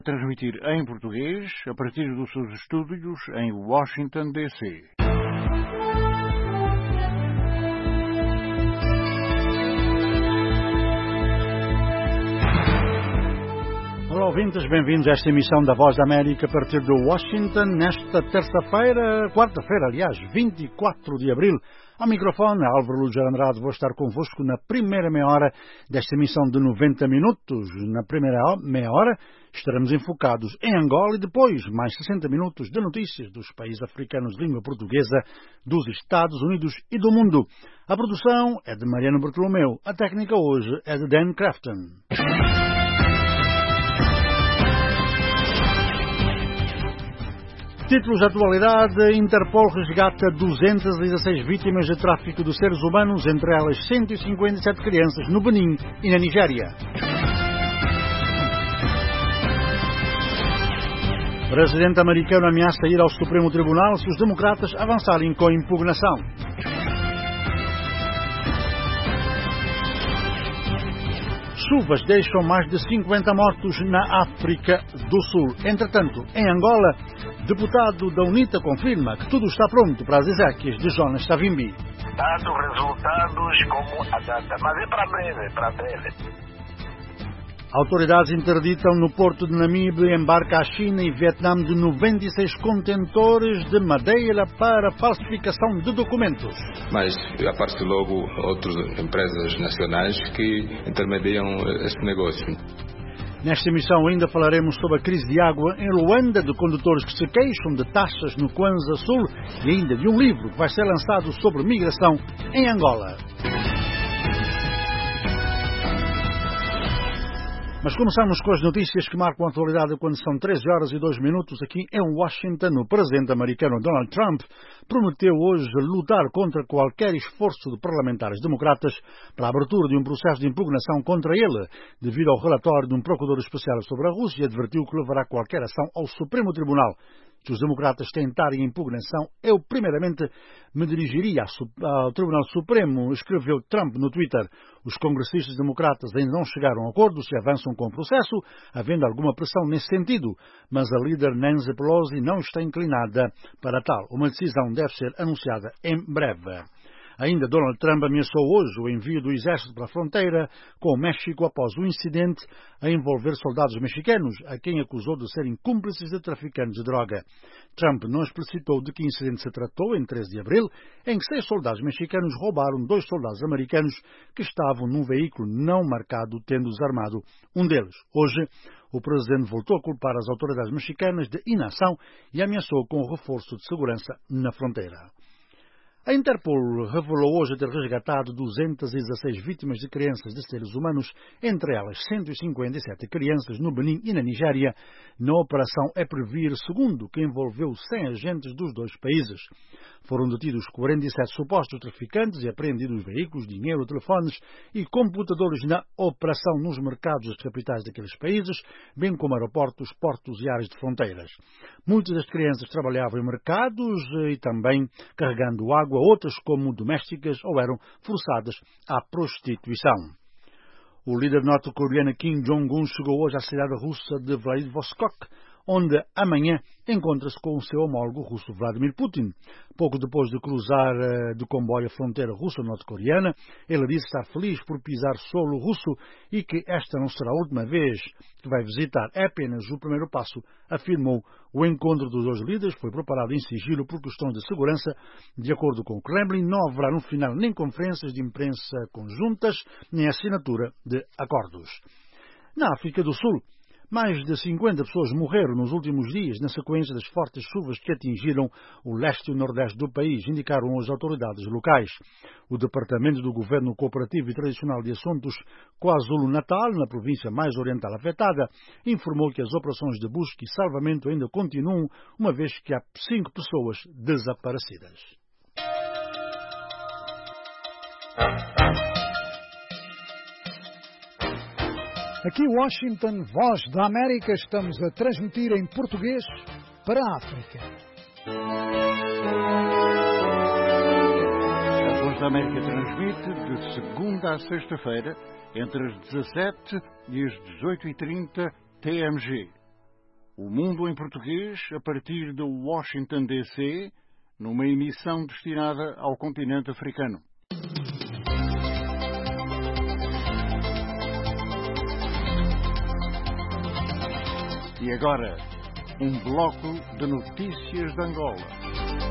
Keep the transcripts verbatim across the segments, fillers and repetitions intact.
Transmitir em português a partir dos seus estúdios em Washington, D C Olá, ouvintes, bem-vindos a esta emissão da Voz da América a partir de Washington, nesta terça-feira, quarta-feira, aliás, vinte e quatro de abril. Ao microfone, Álvaro Lúger Andrade, vou estar convosco na primeira meia hora desta emissão de noventa minutos. Na primeira meia hora estaremos enfocados em Angola e depois mais sessenta minutos de notícias dos países africanos de língua portuguesa, dos Estados Unidos e do mundo. A produção é de Mariano Bartolomeu, a técnica hoje é de Dan Crafton. Títulos de atualidade: Interpol resgata duzentas e dezasseis vítimas de tráfico de seres humanos, entre elas cento e cinquenta e sete crianças no Benin e na Nigéria. Presidente americano ameaça ir ao Supremo Tribunal se os democratas avançarem com a impugnação. Chuvas deixam mais de cinquenta mortos na África do Sul. Entretanto, em Angola, deputado da UNITA confirma que tudo está pronto para as exéquias de Jonas Savimbi. Tanto resultados como a data, mas é para breve, é para breve. Autoridades interditam no porto de Namibe embarque à China e Vietnã de noventa e seis contentores de madeira para falsificação de documentos. Mas aparecem logo outras empresas nacionais que intermediam este negócio. Nesta emissão ainda falaremos sobre a crise de água em Luanda, de condutores que se queixam de taxas no Kwanza Sul e ainda de um livro que vai ser lançado sobre migração em Angola. Mas começamos com as notícias que marcam a atualidade quando são treze horas e dois minutos aqui em Washington. O presidente americano Donald Trump prometeu hoje lutar contra qualquer esforço de parlamentares democratas para a abertura de um processo de impugnação contra ele, devido ao relatório de um procurador especial sobre a Rússia, e advertiu que levará qualquer ação ao Supremo Tribunal. Se os democratas tentarem impugnação, eu primeiramente me dirigiria ao Tribunal Supremo, escreveu Trump no Twitter. Os congressistas democratas ainda não chegaram a acordo se avançam com o processo, havendo alguma pressão nesse sentido, mas a líder Nancy Pelosi não está inclinada para tal. Uma decisão deve ser anunciada em breve. Ainda Donald Trump ameaçou hoje o envio do exército para a fronteira com o México após o incidente a envolver soldados mexicanos, a quem acusou de serem cúmplices de traficantes de droga. Trump não explicitou de que incidente se tratou em treze de abril, em que seis soldados mexicanos roubaram dois soldados americanos que estavam num veículo não marcado, tendo desarmado um deles. Hoje, o presidente voltou a culpar as autoridades mexicanas de inação e ameaçou com o reforço de segurança na fronteira. A Interpol revelou hoje ter resgatado duzentas e dezasseis vítimas de crianças de seres humanos, entre elas cento e cinquenta e sete crianças no Benin e na Nigéria, na operação Eprevir segundo, que envolveu cem agentes dos dois países. Foram detidos quarenta e sete supostos traficantes e apreendidos veículos, dinheiro, telefones e computadores na operação nos mercados das capitais daqueles países, bem como aeroportos, portos e áreas de fronteiras. Muitas das crianças trabalhavam em mercados e também carregando água, outras como domésticas ou eram forçadas à prostituição. O líder norte-coreano Kim Jong-un chegou hoje à cidade russa de Vladivostok, onde amanhã encontra-se com o seu homólogo russo Vladimir Putin. Pouco depois de cruzar uh, de comboio a fronteira russo-norte-coreana, ele disse estar feliz por pisar solo russo e que esta não será a última vez que vai visitar, é apenas o primeiro passo, afirmou. O encontro dos dois líderes foi preparado em sigilo por questões de segurança. De acordo com o Kremlin, não haverá no final nem conferências de imprensa conjuntas, nem assinatura de acordos. Na África do Sul, mais de cinquenta pessoas morreram nos últimos dias na sequência das fortes chuvas que atingiram o leste e o nordeste do país, indicaram as autoridades locais. O Departamento do Governo Cooperativo e Tradicional de Assuntos KwaZulu-Natal, na província mais oriental afetada, informou que as operações de busca e salvamento ainda continuam, uma vez que há cinco pessoas desaparecidas. Aqui Washington, Voz da América, estamos a transmitir em português para a África. A Voz da América transmite de segunda a sexta-feira, entre as dezassete e as dezoito e trinta T M G. O Mundo em Português, a partir de Washington, D C, numa emissão destinada ao continente africano. E agora, um bloco de notícias de Angola.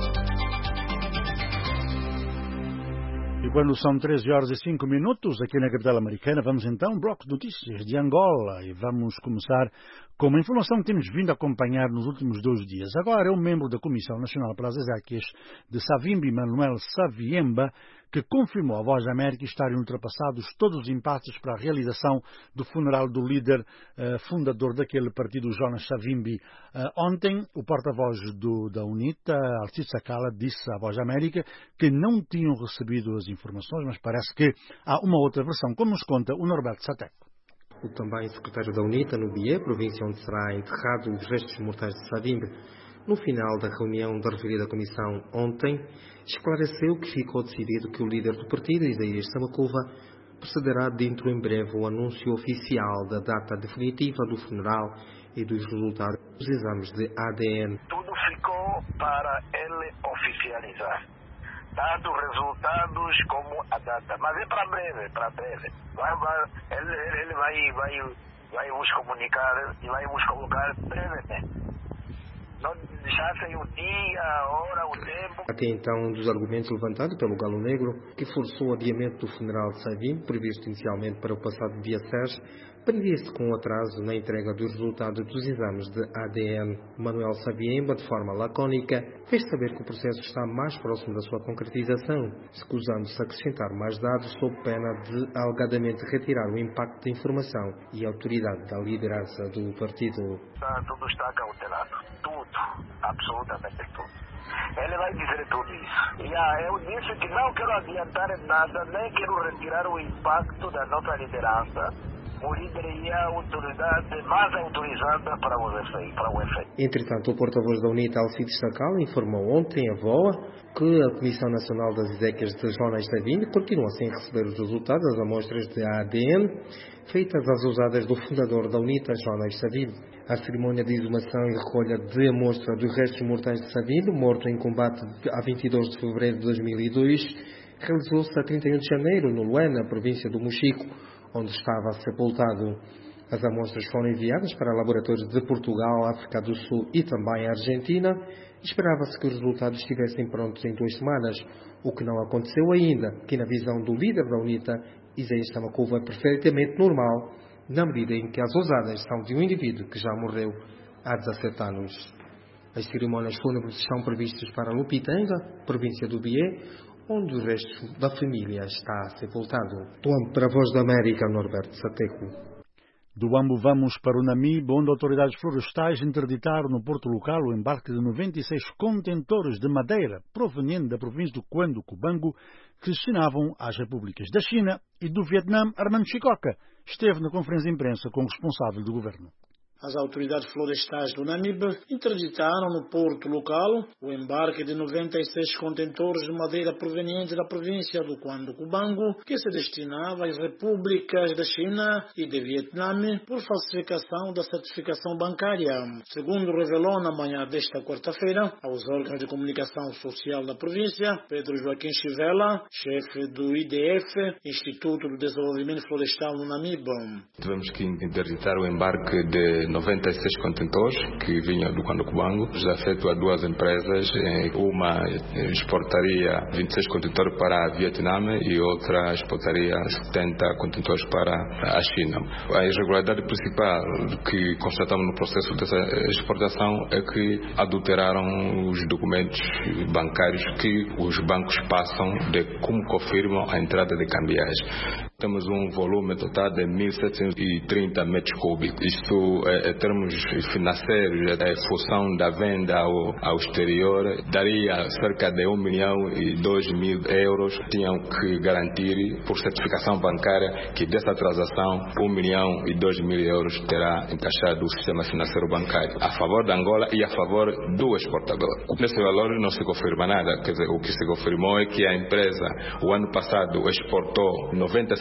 E quando são treze horas e cinco minutos, aqui na capital americana, vamos então ao bloco de notícias de Angola. E vamos começar com uma informação que temos vindo a acompanhar nos últimos dois dias. Agora é um membro da Comissão Nacional para as Exéquias de Savimbi, Manuel Saviemba, que confirmou à Voz da América estarem ultrapassados todos os impasses para a realização do funeral do líder uh, fundador daquele partido, Jonas Savimbi. Uh, ontem, o porta-voz do, da UNITA, Alcide Sakala, disse à Voz da América que não tinham recebido as informações, mas parece que há uma outra versão, como nos conta o Norberto Sateco. O também secretário da UNITA, no Bié, província onde será enterrado os restos mortais de Savimbi, no final da reunião da referida comissão ontem, esclareceu que ficou decidido que o líder do partido, Isaías Samakuva, procederá dentro em breve o anúncio oficial da data definitiva do funeral e dos resultados dos exames de A D N. Tudo ficou para ele oficializar, dado resultados como a data, mas é para breve, para breve. Vai, vai, ele ele vai, vai, vai vos comunicar e vai vos colocar brevemente. Não deixassem o dia, a hora, o tempo. Até então, um dos argumentos levantados pelo Galo Negro, que forçou o adiamento do funeral de Savimbi, previsto inicialmente para o passado dia seis, previa-se com atraso na entrega dos resultados dos exames de A D N. Manuel Saviemba, de forma lacónica, fez saber que o processo está mais próximo da sua concretização, escusando-se acrescentar mais dados sob pena de alegadamente retirar o impacto da informação e a autoridade da liderança do partido. Tá, tudo está cautelado. Tudo. Absolutamente tudo. Ele vai dizer tudo isso. E ah, eu disse que não quero adiantar nada, nem quero retirar o impacto da nossa liderança. O líder e a autoridade mais autorizada para o efeito. Para o efeito. Entretanto, o porta-voz da UNITA, Alcide Sakala, informou ontem à V O A que a Comissão Nacional das Exéquias de Jonas Savimbi continua sem receber os resultados das amostras de A D N feitas às ousadas do fundador da UNITA, Jonas Savimbi. A cerimónia de exumação e recolha de amostra dos restos mortais de Savimbi, morto em combate a vinte e dois de fevereiro de dois mil e dois, realizou-se a trinta e um de janeiro, no Luena, província do Mochico, onde estava sepultado. As amostras foram enviadas para laboratórios de Portugal, África do Sul e também a Argentina. Esperava-se que os resultados estivessem prontos em duas semanas, o que não aconteceu ainda, que na visão do líder da UNITA, Isaías Samakuva, é perfeitamente normal, na medida em que as ousadas são de um indivíduo que já morreu há dezassete anos. As cerimónias fúnebres estão previstas para Lupitanga, província do Bié, onde o resto da família está sepultado. Do âmbito para a Voz da América, Norberto Sateco. Do Ambo vamos para o Namibe, onde autoridades florestais interditaram no porto local o embarque de noventa e seis contentores de madeira provenientes da província do Cuando Cubango, que destinavam às repúblicas da China e do Vietnã. Armando Chicoca esteve na conferência de imprensa com o responsável do governo. As autoridades florestais do Namibe interditaram no porto local o embarque de noventa e seis contentores de madeira provenientes da província do Cuando Cubango, que se destinava às repúblicas da China e de Vietnã por falsificação da certificação bancária. Segundo revelou na manhã desta quarta-feira aos órgãos de comunicação social da província, Pedro Joaquim Chivela, chefe do I D F, Instituto do Desenvolvimento Florestal no Namibe. Tivemos que interditar o embarque de noventa e seis contentores que vinham do Cuando Cubango, já feito a duas empresas. Uma exportaria vinte e seis contentores para a Vietnã e outra exportaria setenta contentores para a China. A irregularidade principal que constatamos no processo dessa exportação é que adulteraram os documentos bancários que os bancos passam de como confirmam a entrada de cambiais. Temos um volume total de mil setecentos e trinta metros cúbicos. Isto, em termos financeiros, a função da venda ao, ao exterior daria cerca de um milhão e dois mil euros. Tinham que garantir, por certificação bancária, que dessa transação, um milhão e dois mil euros terá encaixado o sistema financeiro bancário, a favor da Angola e a favor do exportador. Nesse valor não se confirma nada. Quer dizer, o que se confirmou é que a empresa, o ano passado, exportou noventa e cinco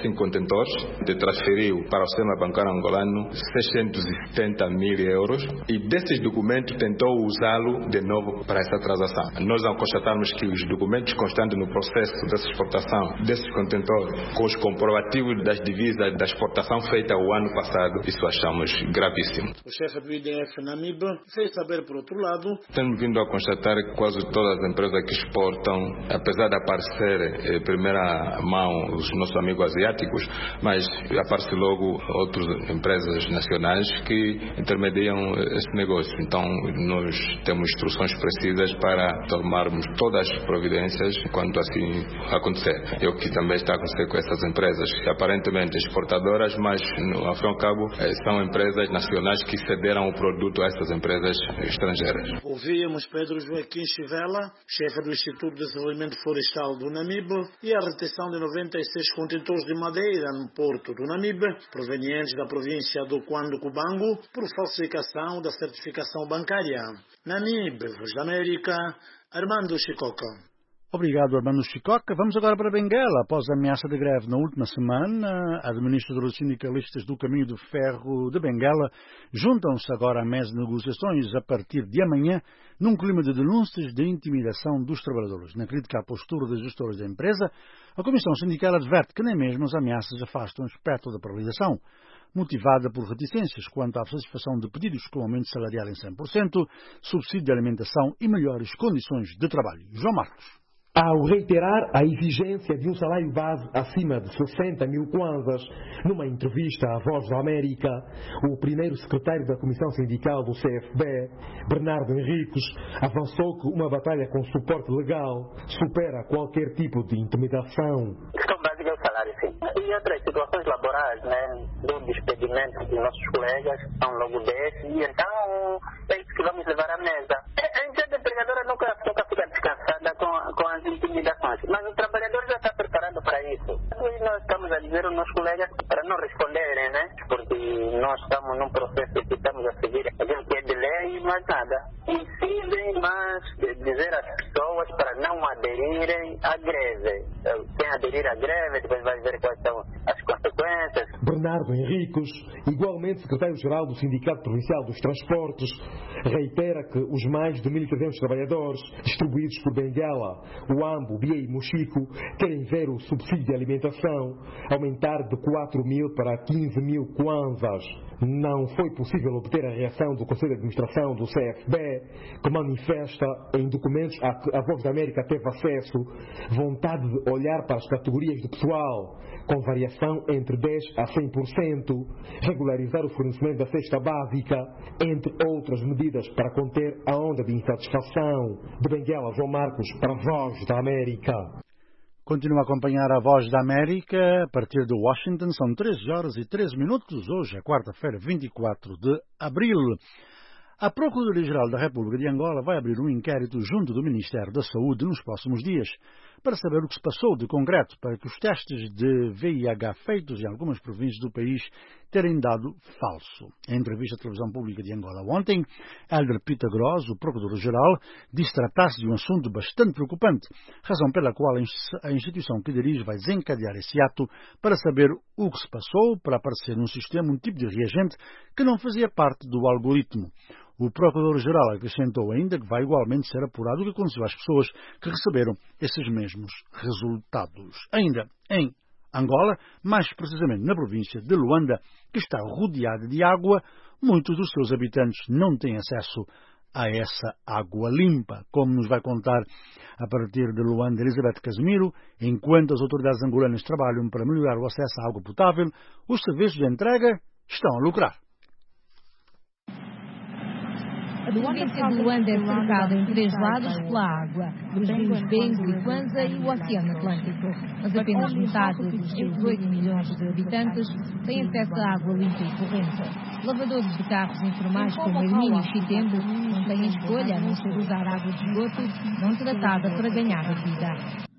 cinco contentores, de transferiu para o sistema bancário angolano seiscentos e setenta mil euros e desses documentos tentou usá-lo de novo para essa transação. Nós, ao constatarmos que os documentos constantes no processo dessa exportação desses contentores, com os comprovativos das divisas da exportação feita o ano passado, isso achamos gravíssimo. O chefe do I D F Namib fez saber, por outro lado, temos vindo a constatar que quase todas as empresas que exportam, apesar de aparecer em primeira mão os nossos amigos asiáticos, mas aparecem logo outras empresas nacionais que intermediam esse negócio. Então nós temos instruções precisas para tomarmos todas as providências quando assim acontecer. É o que também está a acontecer com essas empresas, que aparentemente exportadoras, mas ao fim e ao cabo são empresas nacionais que cederam o produto a essas empresas estrangeiras. Ouvimos Pedro Joaquim Chivela, chefe do Instituto de Desenvolvimento Florestal do Namib, e a retenção de noventa e seis contentores de madeira no porto do Namib, provenientes da província do Cuando-Cubango, por falsificação da certificação bancária. Namib, Voz da América, Armando Chicoca. Obrigado, Armando Chicoca. Vamos agora para Benguela. Após a ameaça de greve na última semana, administradores sindicalistas do Caminho do Ferro de Benguela juntam-se agora à mesa de negociações a partir de amanhã, num clima de denúncias de intimidação dos trabalhadores. Na crítica à postura dos gestores da empresa, a Comissão Sindical adverte que nem mesmo as ameaças afastam o espectro da paralisação, motivada por reticências quanto à satisfação de pedidos como aumento salarial em cem por cento, subsídio de alimentação e melhores condições de trabalho. João Marcos. Ao reiterar a exigência de um salário base acima de sessenta mil kwanzas, numa entrevista à Voz da América, o primeiro secretário da Comissão Sindical do C F B, Bernardo Henriques, avançou que uma batalha com suporte legal supera qualquer tipo de intimidação. A questão básica é o salário, sim. E outras situações laborais, né, do despedimento dos nossos colegas, são logo dez, e então é isso que vamos levar à mesa. A entidade empregadora nunca, nunca fica descansada com, com as intimidações, mas o trabalhador já está preparado para isso. E nós estamos a dizer aos nossos colegas para não responderem, né? Porque nós estamos num processo que estamos a seguir aquilo que é de lei e mais nada. Incidem, mas dizer às pessoas para não aderirem à greve. Quem aderir à greve depois vai ver quais são as consequências. Bernardo Henriques, igualmente secretário-geral do Sindicato Provincial dos Transportes, reitera que os mais de mil e trezentos trabalhadores distribuídos por Benguela, Uambo, Bia e Mochico querem ver o subsídio de alimentação aumentar de quatro mil para quinze mil kwanzas. Não foi possível obter a reação do Conselho de Administração do C F B, que manifesta em documentos a que a Voz da América teve acesso vontade de olhar para as categorias do pessoal, com variação entre dez a cem por cento, regularizar o fornecimento da cesta básica, entre outras medidas para conter a onda de insatisfação. De Benguela, João Marcos, para a Voz da América. Continua a acompanhar a Voz da América a partir de Washington. São treze horas e treze minutos. Hoje é quarta-feira, vinte e quatro de abril. A Procuradoria-Geral da República de Angola vai abrir um inquérito junto do Ministério da Saúde nos próximos dias para saber o que se passou de concreto para que os testes de V I H feitos em algumas províncias do país terem dado falso. Em entrevista à televisão pública de Angola ontem, Helder Pita Gross, o Procurador-Geral, disse tratar-se de um assunto bastante preocupante, razão pela qual a instituição que dirige vai desencadear esse ato para saber o que se passou, para aparecer num sistema um tipo de reagente que não fazia parte do algoritmo. O Procurador-Geral acrescentou ainda que vai igualmente ser apurado o que aconteceu às pessoas que receberam esses mesmos resultados. Ainda em Angola, mais precisamente na província de Luanda, que está rodeada de água, muitos dos seus habitantes não têm acesso a essa água limpa, como nos vai contar a partir de Luanda Elizabeth Casimiro. Enquanto as autoridades angolanas trabalham para melhorar o acesso à água potável, os serviços de entrega estão a lucrar. A província de Luanda é cercada em três lados pela água, os rios Bengo e Kwanza e o Oceano Atlântico. Mas apenas metade dos seus oito milhões de habitantes têm acesso à água limpa e corrente. Lavadores de carros informais como Hermínio e Chitembo não têm escolha a não ser usar água de esgoto não tratada para ganhar a vida.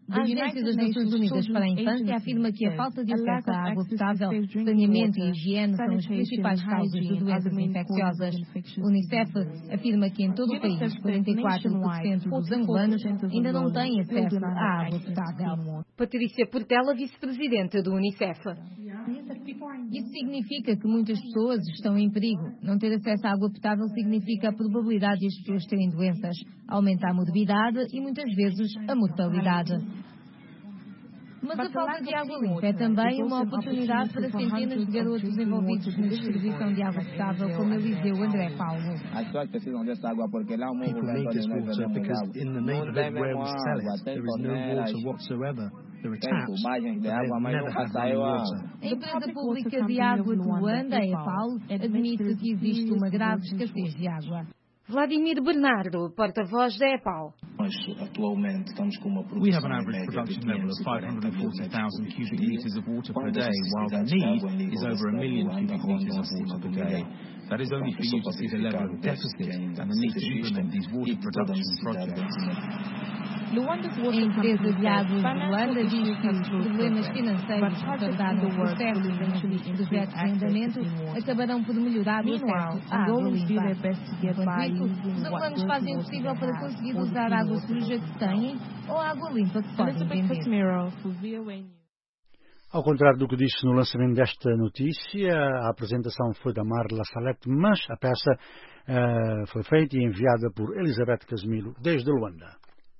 A Agência das Nações Unidas para a Infância afirma que a falta de acesso à água potável, saneamento e higiene são as principais causas de doenças infecciosas. O Unicef afirma que em todo o país, quarenta e quatro por cento dos angolanos ainda não têm acesso à água potável. Patrícia Portela, vice-presidente do Unicef. Isso significa que muitas pessoas estão em perigo. Não ter acesso à água potável significa a probabilidade de as pessoas terem doenças, aumenta a morbidade e muitas vezes a mortalidade. Mas a falta de água limpa é também uma oportunidade para centenas de garotos envolvidos na distribuição de água potável, como Eliseu André Paulo. As pessoas precisam dessa água porque lá o mundo vai todo mundo because in the neighborhood where we sell it, there is no water whatsoever. There are taps, but they've never had running water. A empresa pública de água de Luanda, a EPAL, admite que existe uma grave escassez de água. Vladimir Bernardo, porta-voz da EPAL. Atualmente estamos com uma produção. We have an average production level of five hundred forty thousand cubic meters of water per day, while the need is over a million cubic meters of water per day. That is only for you to see the level of deficit and the need to implement these water production projects. A empresa de água de Luanda diz que os problemas financeiros retardaram o processo de projetos de andamento acabarão por melhorar o acesso à água limpa. Enquanto isso, os angolanos fazem o possível para conseguir usar a água suja que têm ou a água limpa que podem vender. Ao contrário do que disse no lançamento desta notícia, a apresentação foi da Marla Salete, mas a peça uh, foi feita e enviada por Elizabeth Casimiro desde Luanda.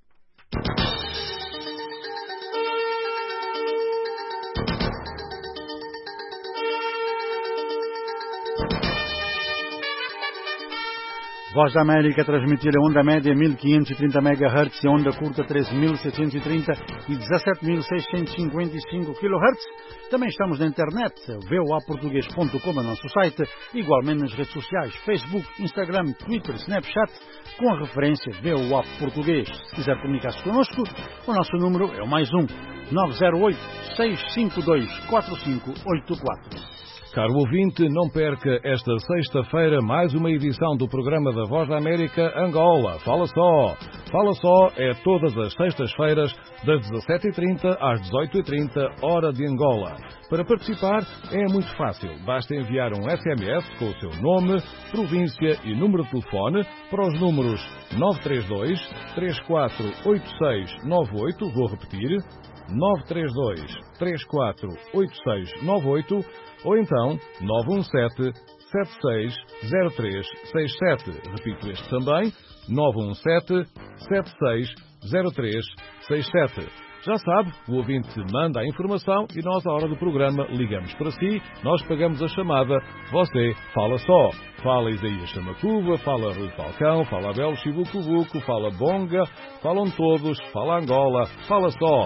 Voz da América a transmitir a onda média mil quinhentos e trinta megahertz e a onda curta treze mil setecentos e trinta e dezassete mil seiscentos e cinquenta e cinco quilohertz. Também estamos na internet, v o a português ponto com é o nosso site, igualmente nas redes sociais, Facebook, Instagram, Twitter, Snapchat, com a referência V O A Português. Se quiser comunicar-se connosco, o nosso número é o mais um, nove zero oito, seis cinco dois, quatro cinco oito quatro. Caro ouvinte, não perca esta sexta-feira mais uma edição do programa da Voz da América Angola. Fala Só! Fala Só é todas as sextas-feiras, das dezassete e trinta às dezoito e trinta, hora de Angola. Para participar é muito fácil. Basta enviar um S M S com o seu nome, província e número de telefone para os números nove três dois, três quatro oito seis nove oito, vou repetir, nove três dois, três quatro oito seis nove oito, ou então nove um sete, sete seis zero três seis sete. Repito este também, nove um sete, sete seis zero três seis sete. Já sabe, o ouvinte manda a informação e nós, à hora do programa, ligamos para si, nós pagamos a chamada, você fala só. Fala Isaías Chamacuva, fala Rui Falcão, fala Abel Chibucubuco, fala Bonga, falam todos, fala Angola, fala só.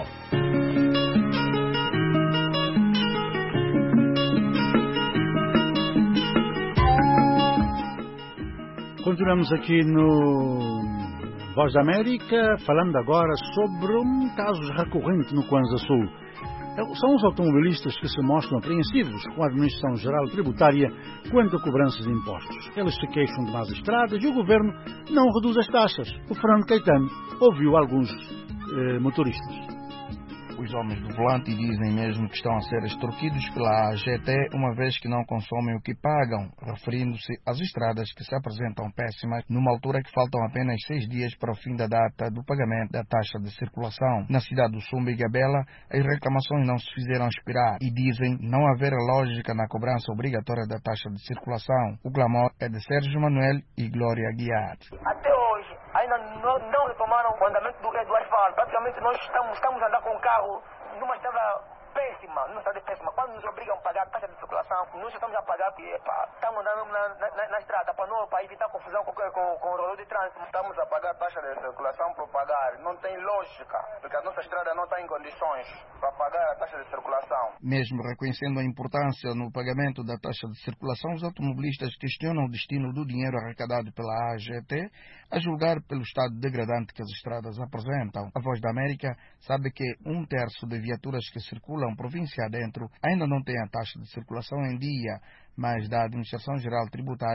Continuamos aqui no Voz da América, falando agora sobre um caso recorrente no Kwanza Sul. São os automobilistas que se mostram apreensivos com a Administração Geral Tributária quanto a cobranças de impostos. Eles se queixam de más estradas e o governo não reduz as taxas. O Fernando Caetano ouviu alguns eh, motoristas. Os homens do volante dizem mesmo que estão a ser extorquidos pela A G T, uma vez que não consomem o que pagam, referindo-se às estradas que se apresentam péssimas numa altura que faltam apenas seis dias para o fim da data do pagamento da taxa de circulação. Na cidade do Sumba e Gabela, as reclamações não se fizeram esperar e dizem não haver lógica na cobrança obrigatória da taxa de circulação. O clamor é de Sérgio Manuel e Glória Guiar. Até hoje, ainda não, não retomaram o andamento do, do asfalto. Praticamente nós estamos, estamos a andar com o carro numa estrada péssima, numa estrada péssima. Quando nos obrigam a pagar a taxa de circulação, nós estamos a pagar porque epa, estamos andando na, na, na estrada para, não, para evitar confusão com, com, com o relógio de trânsito. Estamos a pagar a taxa de circulação por pagar. Não tem lógica, porque a nossa estrada não está em condições para pagar a taxa de circulação. Mesmo reconhecendo a importância no pagamento da taxa de circulação, os automobilistas questionam o destino do dinheiro arrecadado pela A G T, a julgar pelo estado degradante que as estradas apresentam. A Voz da América sabe que um terço de viaturas que circulam província adentro ainda não tem a taxa de circulação em dia, mas da Administração Geral Tributária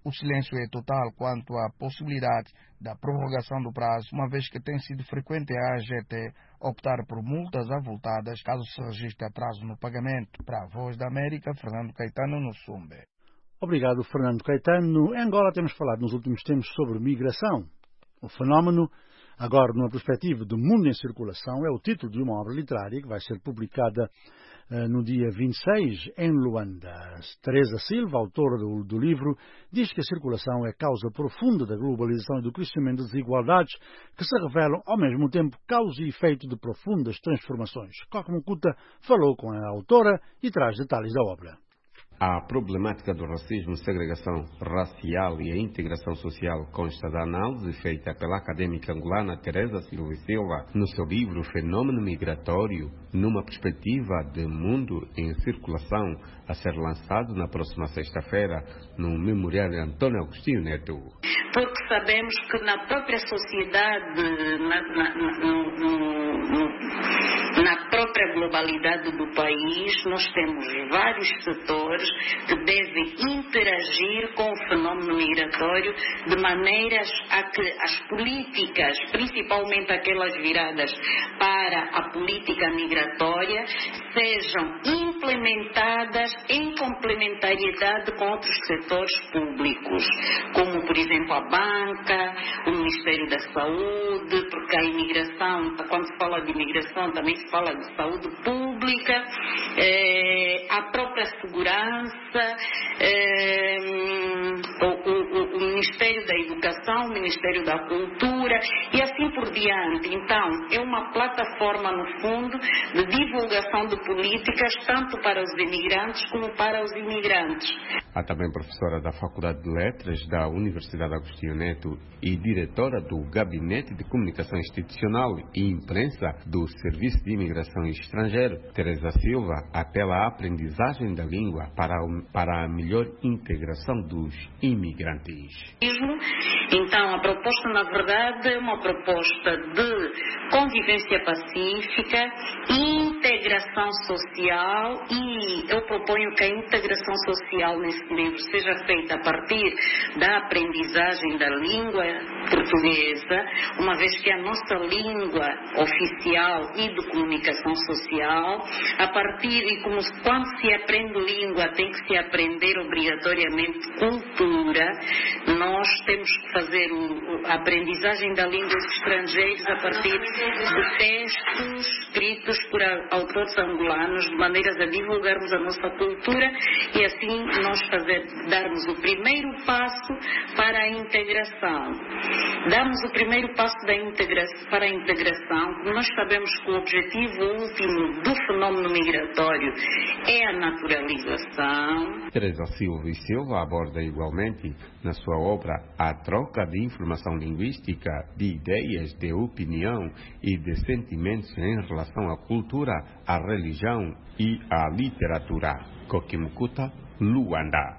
O silêncio é total quanto à possibilidade da prorrogação do prazo, uma vez que tem sido frequente a A G T optar por multas avultadas caso se registre atraso no pagamento. Para a Voz da América, Fernando Caetano, no Sumbe. Obrigado, Fernando Caetano. Em Angola temos falado nos últimos tempos sobre migração. O fenómeno, agora numa perspectiva do mundo em circulação, é o título de uma obra literária que vai ser publicada uh, no dia vinte e seis em Luanda. Teresa Silva, autora do, do livro, diz que a circulação é causa profunda da globalização e do crescimento das desigualdades que se revelam ao mesmo tempo causa e efeito de profundas transformações. Coque Mukuta falou com a autora e traz detalhes da obra. A problemática do racismo, segregação racial e a integração social consta da análise feita pela académica angolana Teresa Silva Silva no seu livro Fenômeno Migratório, numa perspectiva de mundo em circulação, a ser lançado na próxima sexta-feira no Memorial Antônio Agostinho Neto. Porque sabemos que na própria sociedade, na, na, no, no, na própria globalidade do país, nós temos vários setores que devem interagir com o fenômeno migratório de maneiras a que as políticas, principalmente aquelas viradas para a política migratória, sejam implementadas em complementariedade com outros setores públicos, como, por exemplo, a banca, o Ministério da Saúde, porque a imigração, quando se fala de imigração, também se fala de saúde pública, eh, a própria segurança, eh, o, o, o Ministério da Educação, o Ministério da Cultura e assim por diante. Então, é uma plataforma, no fundo, de divulgação de políticas tanto para os imigrantes como para os imigrantes. Há também professora da Faculdade de Letras da Universidade Agostinho Neto e diretora do Gabinete de Comunicação Institucional e Imprensa do Serviço de Imigração Estrangeiro. Teresa Silva apela à aprendizagem da língua para, para a melhor integração dos imigrantes. Então, a proposta, na verdade, é uma proposta de convivência pacífica, integração social, e eu proponho que a integração social nesse livro seja feita a partir da aprendizagem da língua portuguesa, uma vez que é a nossa língua oficial e de comunicação social, a partir, e como quando se aprende língua tem que se aprender obrigatoriamente cultura, nós temos que fazer o, a aprendizagem da língua dos estrangeiros a partir de textos escritos por autores angolanos, de maneiras a divulgarmos a nossa cultura e assim nós fazer, darmos o primeiro passo para a integração. Damos o primeiro passo da integra para a integração. Nós sabemos que o objetivo último do fenômeno migratório é a naturalização. Teresa Silva e Silva aborda igualmente na sua obra a troca de informação linguística, de ideias, de opinião e de sentimentos em relação à cultura, à religião e à literatura. Coque Mukuta, Luanda.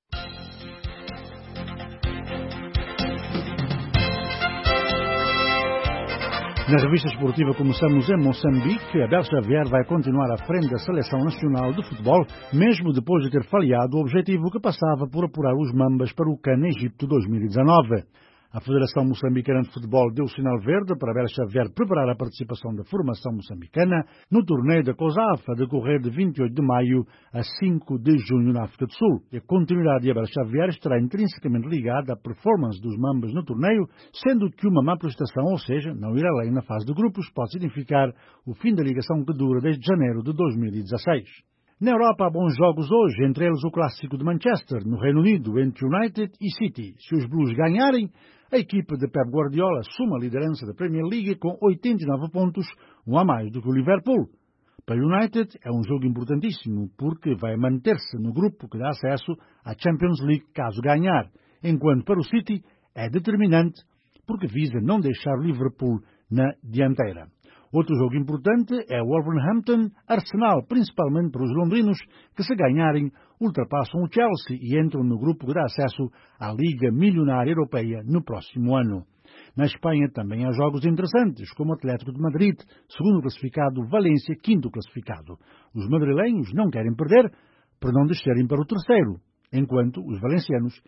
Na revista esportiva começamos em Moçambique. Abel Xavier vai continuar à frente da Seleção Nacional de Futebol, mesmo depois de ter falhado o objetivo que passava por apurar os Mambas para o CAN Egito dois mil e dezanove. A Federação Moçambicana de Futebol deu o sinal verde para Abel Xavier preparar a participação da formação moçambicana no torneio da COSAF, a decorrer de vinte e oito de maio a cinco de junho na África do Sul. E a continuidade de Abel Xavier estará intrinsecamente ligada à performance dos Mambas no torneio, sendo que uma má prestação, ou seja, não ir além na fase de grupos, pode significar o fim da ligação que dura desde janeiro de dois mil e dezasseis. Na Europa há bons jogos hoje, entre eles o clássico de Manchester, no Reino Unido, entre United e City. Se os Blues ganharem, a equipa de Pep Guardiola assume a liderança da Premier League com oitenta e nove pontos, um a mais do que o Liverpool. Para o United é um jogo importantíssimo, porque vai manter-se no grupo que dá acesso à Champions League caso ganhar, enquanto para o City é determinante, porque visa não deixar o Liverpool na dianteira. Outro jogo importante é o Wolverhampton-Arsenal, principalmente para os londrinos, que se ganharem ultrapassam o Chelsea e entram no grupo que dá acesso à Liga Milionária Europeia no próximo ano. Na Espanha também há jogos interessantes, como o Atlético de Madrid, segundo classificado, Valência, quinto classificado. Os madrilenhos não querem perder para não descerem para o terceiro, enquanto os valencianos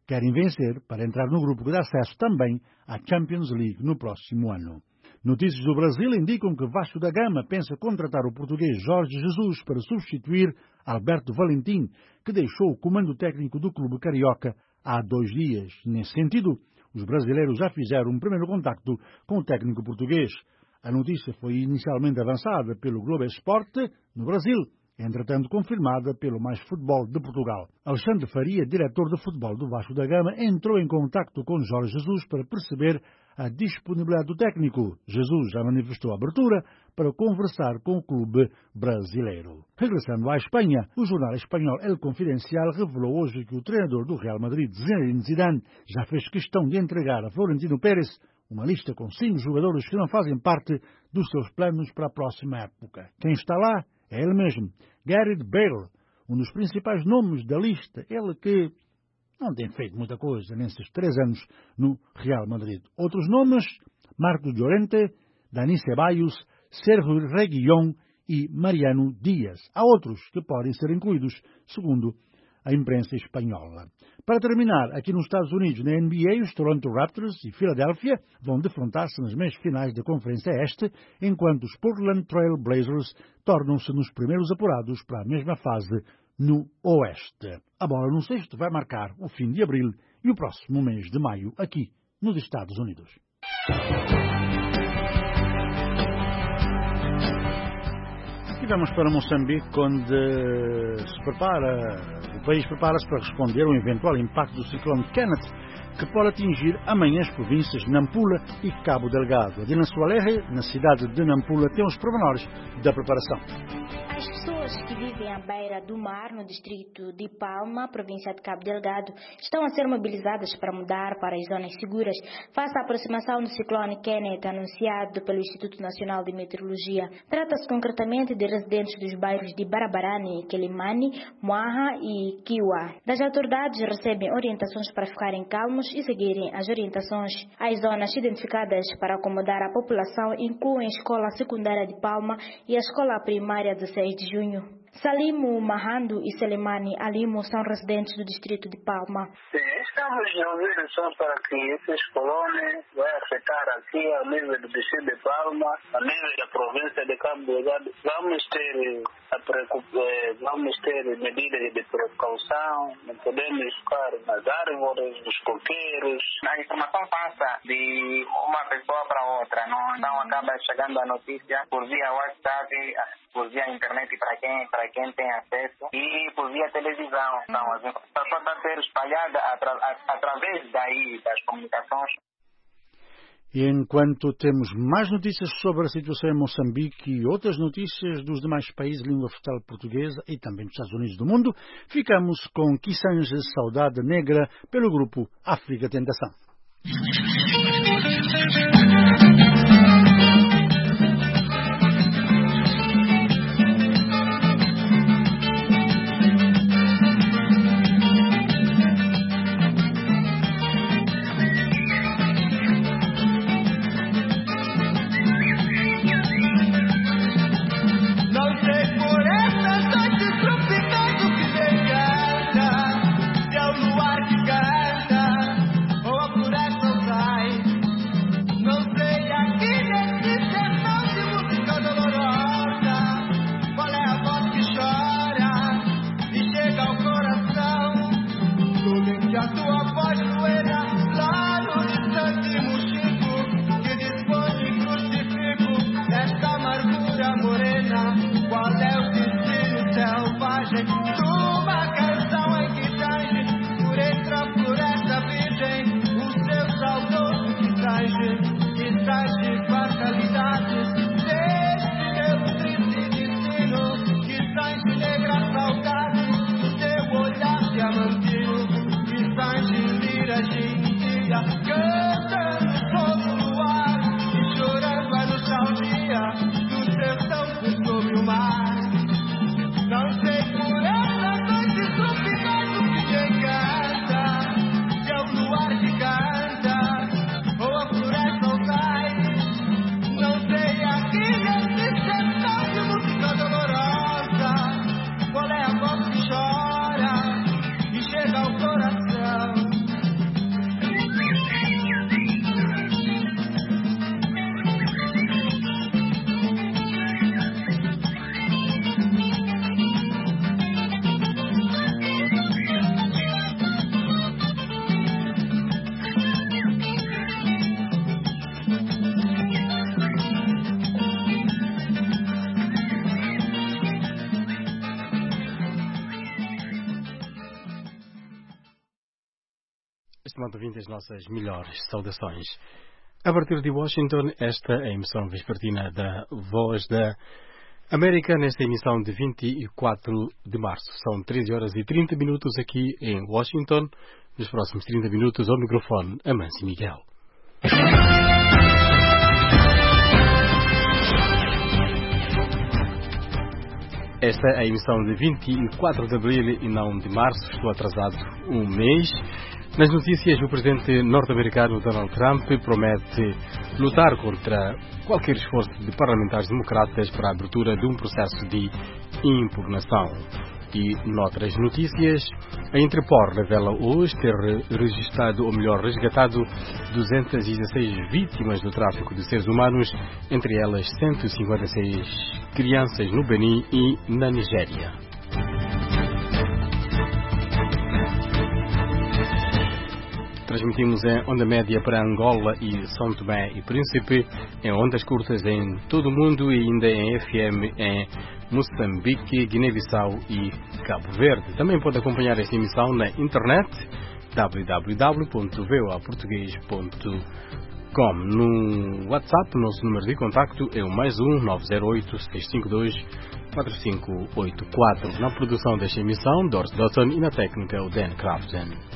Querem vencer para entrar no grupo que dá acesso também à Champions League no próximo ano. Notícias do Brasil indicam que Vasco da Gama pensa contratar o português Jorge Jesus para substituir Alberto Valentim, que deixou o comando técnico do clube carioca há dois dias. Nesse sentido, os brasileiros já fizeram um primeiro contacto com o técnico português. A notícia foi inicialmente avançada pelo Globo Esporte, no Brasil, entretanto confirmada pelo Mais Futebol de Portugal. Alexandre Faria, diretor de futebol do Vasco da Gama, entrou em contacto com Jorge Jesus para perceber a disponibilidade do técnico. Jesus já manifestou abertura para conversar com o clube brasileiro. Regressando à Espanha, o jornal espanhol El Confidencial revelou hoje que o treinador do Real Madrid, Zinedine Zidane, já fez questão de entregar a Florentino Pérez uma lista com cinco jogadores que não fazem parte dos seus planos para a próxima época. Quem está lá é ele mesmo, Gareth Bale, um dos principais nomes da lista, ele que não tem feito muita coisa nesses três anos no Real Madrid. Outros nomes, Marco Llorente, Dani Ceballos, Sergio Reguilón e Mariano Dias. Há outros que podem ser incluídos, segundo a imprensa espanhola. Para terminar, aqui nos Estados Unidos, na N B A, os Toronto Raptors e Filadélfia vão defrontar-se nas meias finais da Conferência Este, enquanto os Portland Trail Blazers tornam-se nos primeiros apurados para a mesma fase no Oeste. A bola no cesto vai marcar o fim de abril e o próximo mês de maio aqui nos Estados Unidos. E vamos para Moçambique, onde se prepara, o país prepara-se para responder a um eventual impacto do ciclone Kenneth, que pode atingir amanhã as províncias de Nampula e Cabo Delgado. A Dina Soalerre, na cidade de Nampula, tem os pormenores da preparação. As pessoas que vivem à beira do mar, no distrito de Palma, província de Cabo Delgado, estão a ser mobilizadas para mudar para as zonas seguras face à aproximação do ciclone Kenneth, anunciado pelo Instituto Nacional de Meteorologia. Trata-se concretamente de residentes dos bairros de Barabarani, Quelimane, Moaha e Kiwa. Das autoridades recebem orientações para ficarem calmos e seguirem as orientações. As zonas identificadas para acomodar a população incluem a Escola Secundária de Palma e a Escola Primária dezesseis de junho. Salimo Mahando e Selemani Alimo são residentes do distrito de Palma. Sim, estamos a ouvir só para que esses colones vai afetar aqui a nível do distrito de Palma, a nível da província de Cabo Delgado. Vamos ter, a vamos ter medidas de precaução, não podemos ficar nas árvores, nos coqueiros. A informação passa de uma pessoa para outra, não, não acaba chegando a notícia por via WhatsApp, por via internet para quem, para quem tem acesso e por via televisão. Então, a informação está a ser espalhada atra, a, através daí das comunicações. E enquanto temos mais notícias sobre a situação em Moçambique e outras notícias dos demais países de língua oficial portuguesa e também dos Estados Unidos do mundo, ficamos com Kissange Saudade Negra pelo grupo África Tentação. Não sei estimado ouvinte, as nossas melhores saudações. A partir de Washington, esta é a emissão vespertina da Voz da América, nesta emissão de vinte e quatro de março. São treze horas e trinta minutos aqui em Washington. Nos próximos trinta minutos, ao microfone, Amâncio Miguel. Esta é a emissão de vinte e quatro de abril e não de março. Estou atrasado um mês. Nas notícias, o presidente norte-americano Donald Trump promete lutar contra qualquer esforço de parlamentares democratas para a abertura de um processo de impugnação. E noutras notícias, a Interpol revela hoje ter registrado, ou melhor, resgatado duzentas e dezesseis vítimas do tráfico de seres humanos, entre elas cento e cinquenta e seis crianças no Benin e na Nigéria. Transmitimos em onda média para Angola e São Tomé e Príncipe, em ondas curtas em todo o mundo e ainda em F M em Moçambique, Guiné-Bissau e Cabo Verde. Também pode acompanhar esta emissão na internet, w w w ponto v o a português ponto com. No WhatsApp, o nosso número de contacto é o mais um nove zero oito seis cinco dois quatro cinco oito quatro. Na produção desta emissão, Doris Dotton, e na técnica, o Dan Crafton.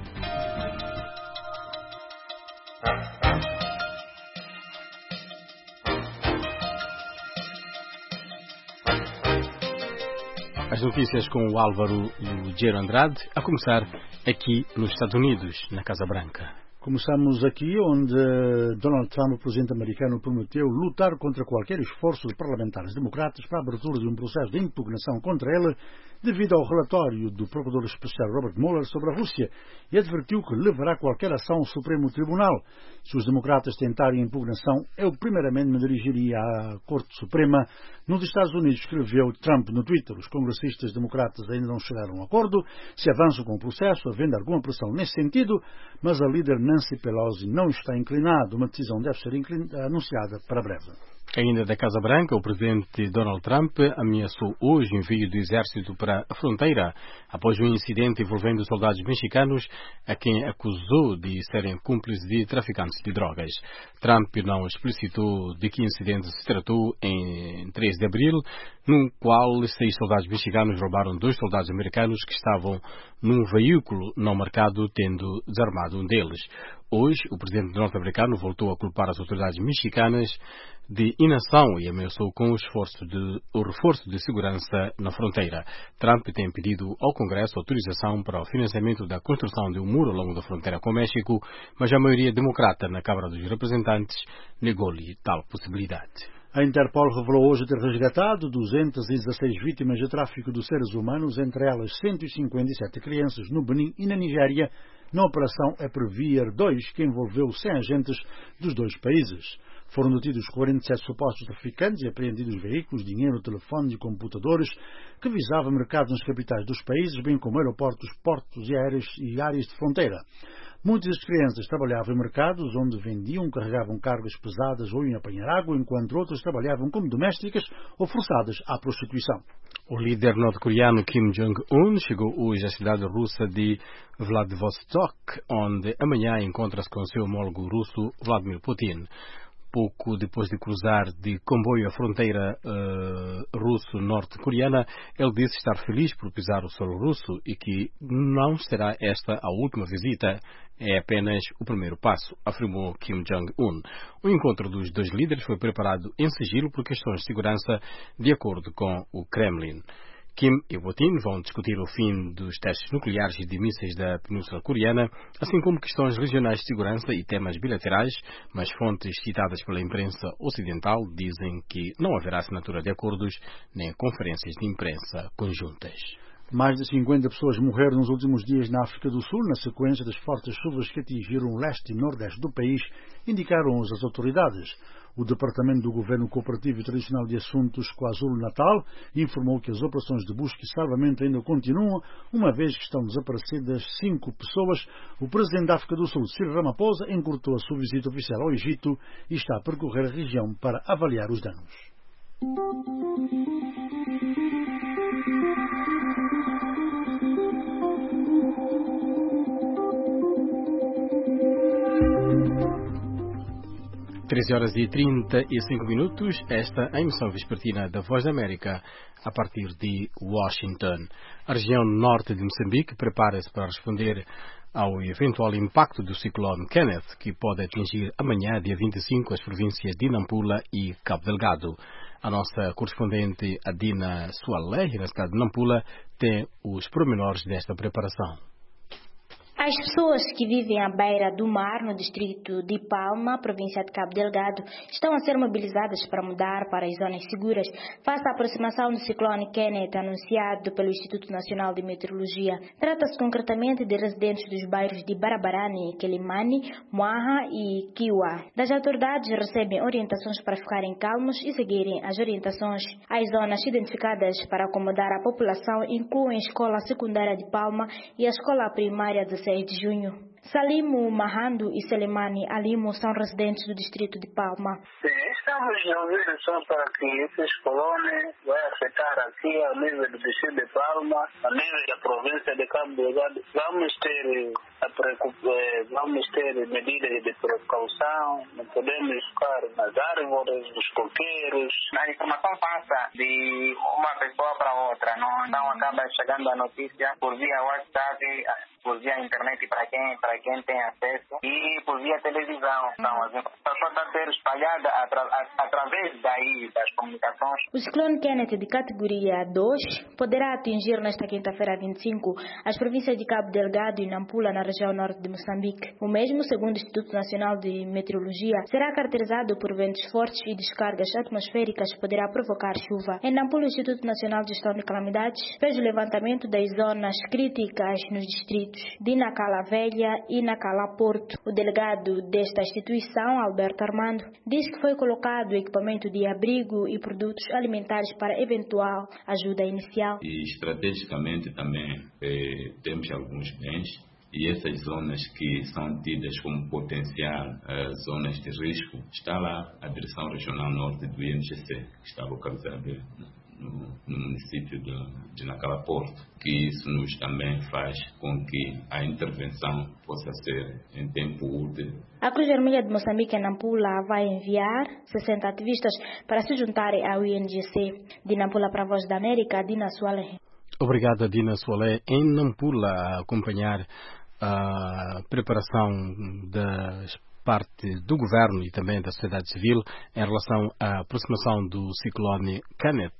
As notícias com o Álvaro Lugero Andrade, a começar aqui nos Estados Unidos, na Casa Branca. Começamos aqui onde Donald Trump, o presidente americano, prometeu lutar contra qualquer esforço de parlamentares democratas para a abertura de um processo de impugnação contra ele devido ao relatório do Procurador Especial Robert Mueller sobre a Rússia e advertiu que levará qualquer ação ao Supremo Tribunal. Se os democratas tentarem a impugnação, eu primeiramente me dirigiria à Corte Suprema nos Estados Unidos, escreveu Trump no Twitter. Os congressistas democratas ainda não chegaram a um acordo se avançam com o processo, havendo alguma pressão nesse sentido, mas a líder Nancy Pelosi não está inclinada. Uma decisão deve ser anunciada para breve. Ainda da Casa Branca, o presidente Donald Trump ameaçou hoje o envio do exército para a fronteira após um incidente envolvendo soldados mexicanos a quem acusou de serem cúmplices de traficantes de drogas. Trump não explicitou de que incidente se tratou em três de abril, no qual seis soldados mexicanos roubaram dois soldados americanos que estavam num veículo não marcado, tendo desarmado um deles. Hoje, o presidente norte-americano voltou a culpar as autoridades mexicanas de inação e ameaçou com o, esforço de, o reforço de segurança na fronteira. Trump tem pedido ao Congresso autorização para o financiamento da construção de um muro ao longo da fronteira com o México, mas a maioria democrata na Câmara dos Representantes negou-lhe tal possibilidade. A Interpol revelou hoje ter resgatado duzentas e dezesseis vítimas de tráfico de seres humanos, entre elas cento e cinquenta e sete crianças no Benin e na Nigéria, na operação Eprevier dois, que envolveu cem agentes dos dois países. Foram detidos quarenta e sete supostos traficantes e apreendidos veículos, dinheiro, telefones e computadores que visavam mercados nas capitais dos países, bem como aeroportos, portos e áreas, e áreas de fronteira. Muitas das crianças trabalhavam em mercados onde vendiam, carregavam cargas pesadas ou iam apanhar água, enquanto outras trabalhavam como domésticas ou forçadas à prostituição. O líder norte-coreano Kim Jong-un chegou hoje à cidade russa de Vladivostok, onde amanhã encontra-se com seu homólogo russo Vladimir Putin. Pouco depois de cruzar de comboio a fronteira uh, russo-norte-coreana, ele disse estar feliz por pisar o solo russo e que não será esta a última visita, é apenas o primeiro passo, afirmou Kim Jong-un. O encontro dos dois líderes foi preparado em sigilo por questões de segurança, de acordo com o Kremlin. Kim e Putin vão discutir o fim dos testes nucleares e de mísseis da Península Coreana, assim como questões regionais de segurança e temas bilaterais, mas fontes citadas pela imprensa ocidental dizem que não haverá assinatura de acordos nem conferências de imprensa conjuntas. Mais de cinquenta pessoas morreram nos últimos dias na África do Sul, na sequência das fortes chuvas que atingiram o leste e nordeste do país, indicaram as autoridades. O Departamento do Governo Cooperativo e Tradicional de Assuntos KwaZulu-Natal informou que as operações de busca e salvamento ainda continuam, uma vez que estão desaparecidas cinco pessoas. O presidente da África do Sul, Cyril Ramaphosa, encurtou a sua visita oficial ao Egito e está a percorrer a região para avaliar os danos. treze horas e trinta e cinco minutos, esta é a emissão vespertina da Voz da América, a partir de Washington. A região norte de Moçambique prepara-se para responder ao eventual impacto do ciclone Kenneth, que pode atingir amanhã, dia vinte e cinco, as províncias de Nampula e Cabo Delgado. A nossa correspondente Adina Sualé, na cidade de Nampula, tem os pormenores desta preparação. As pessoas que vivem à beira do mar, no distrito de Palma, província de Cabo Delgado, estão a ser mobilizadas para mudar para as zonas seguras, face à aproximação do ciclone Kenneth, anunciado pelo Instituto Nacional de Meteorologia. Trata-se concretamente de residentes dos bairros de Barabarani, Quelimane, Moaha e Kiwa. Das autoridades recebem orientações para ficarem calmos e seguirem as orientações. As zonas identificadas para acomodar a população incluem a Escola Secundária de Palma e a Escola Primária dezesseis de junho. Salimo Mahando e Selemani Alimo são residentes do distrito de Palma. Sim, estamos a ouvir só para que esses colones vai afetar aqui ao nível do distrito de Palma, a nível da província de Cabo Delgado. Vamos ter, vamos ter medidas de precaução, não podemos ficar nas árvores, nos coqueiros. A informação passa de uma pessoa para outra, não, não acaba chegando a notícia por via WhatsApp, por via internet para quem, para quem tem acesso e por via televisão. Então, a informação está a ser espalhada atra, através daí das comunicações. O ciclone Kenneth de categoria dois poderá atingir nesta quinta-feira vinte e cinco as províncias de Cabo Delgado e Nampula, na região norte de Moçambique. O mesmo, segundo o Instituto Nacional de Meteorologia, será caracterizado por ventos fortes e descargas atmosféricas que poderá provocar chuva. Em Nampula, o Instituto Nacional de Gestão de Calamidades fez o levantamento das zonas críticas nos distritos de Nacala Velha e Nacala Porto. O delegado desta instituição, Alberto Armando, diz que foi colocado equipamento de abrigo e produtos alimentares para eventual ajuda inicial. E estrategicamente também eh, temos alguns bens. E essas zonas que são tidas como potencial uh, zonas de risco, está lá a Direção Regional Norte do I N G C, que está localizada no, no município de, de Nacala Porto, que isso nos também faz com que a intervenção possa ser em tempo útil. A Cruz Vermelha de Moçambique, em Nampula, vai enviar sessenta ativistas para se juntarem ao I N G C. De Nampula para a Voz da América, Dina Sualé. Obrigada, Dina Sualé. Em Nampula, a acompanhar a preparação da parte do governo e também da sociedade civil em relação à aproximação do ciclone Kenneth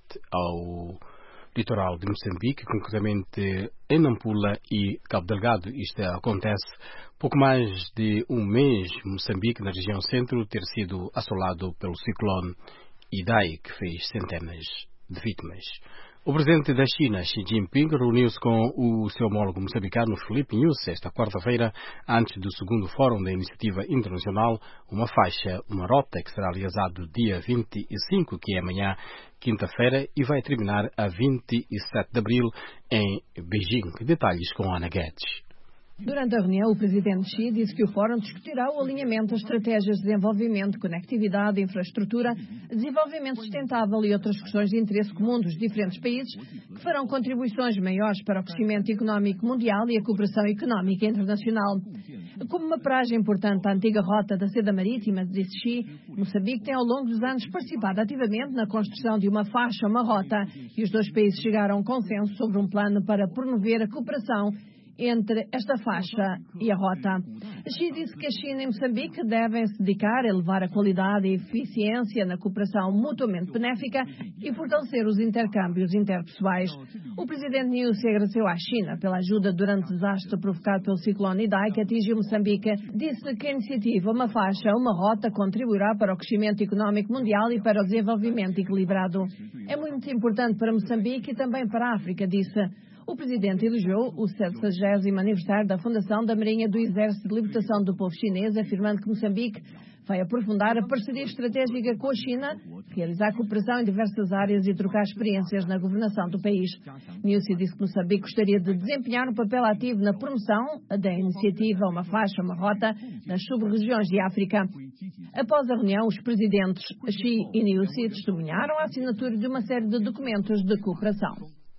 ao litoral de Moçambique, concretamente em Nampula e Cabo Delgado. Isto acontece pouco mais de um mês, Moçambique, na região centro, ter sido assolado pelo ciclone Idai, que fez centenas de vítimas. O presidente da China, Xi Jinping, reuniu-se com o seu homólogo moçambicano, Filipe Nyusi, esta quarta-feira, antes do segundo Fórum da Iniciativa Internacional, uma faixa, uma rota que será realizado dia vinte e cinco, que é amanhã, quinta-feira, e vai terminar a vinte e sete de abril em Beijing. Detalhes com Ana Guedes. Durante a reunião, o presidente Xi disse que o Fórum discutirá o alinhamento das estratégias de desenvolvimento, conectividade, infraestrutura, desenvolvimento sustentável e outras questões de interesse comum dos diferentes países que farão contribuições maiores para o crescimento económico mundial e a cooperação económica internacional. Como uma paragem importante da antiga rota da seda marítima, disse Xi, Moçambique tem ao longo dos anos participado ativamente na construção de uma faixa, uma rota, e os dois países chegaram a um consenso sobre um plano para promover a cooperação entre esta faixa e a rota. Xi disse que a China e Moçambique devem se dedicar a elevar a qualidade e eficiência na cooperação mutuamente benéfica e fortalecer os intercâmbios interpessoais. O presidente Nyusi agradeceu à China pela ajuda durante o desastre provocado pelo ciclone Idai que atingiu Moçambique. Disse que a iniciativa Uma Faixa, Uma Rota contribuirá para o crescimento económico mundial e para o desenvolvimento equilibrado. É muito importante para Moçambique e também para a África, disse. O presidente elogiou o sessagésimo aniversário da Fundação da Marinha do Exército de Libertação do Povo Chinês, afirmando que Moçambique vai aprofundar a parceria estratégica com a China, realizar cooperação em diversas áreas e trocar experiências na governação do país. Nyusi disse que Moçambique gostaria de desempenhar um papel ativo na promoção da iniciativa Uma Faixa, Uma Rota nas sub-regiões de África. Após a reunião, os presidentes Xi e Nyusi testemunharam a assinatura de uma série de documentos de cooperação.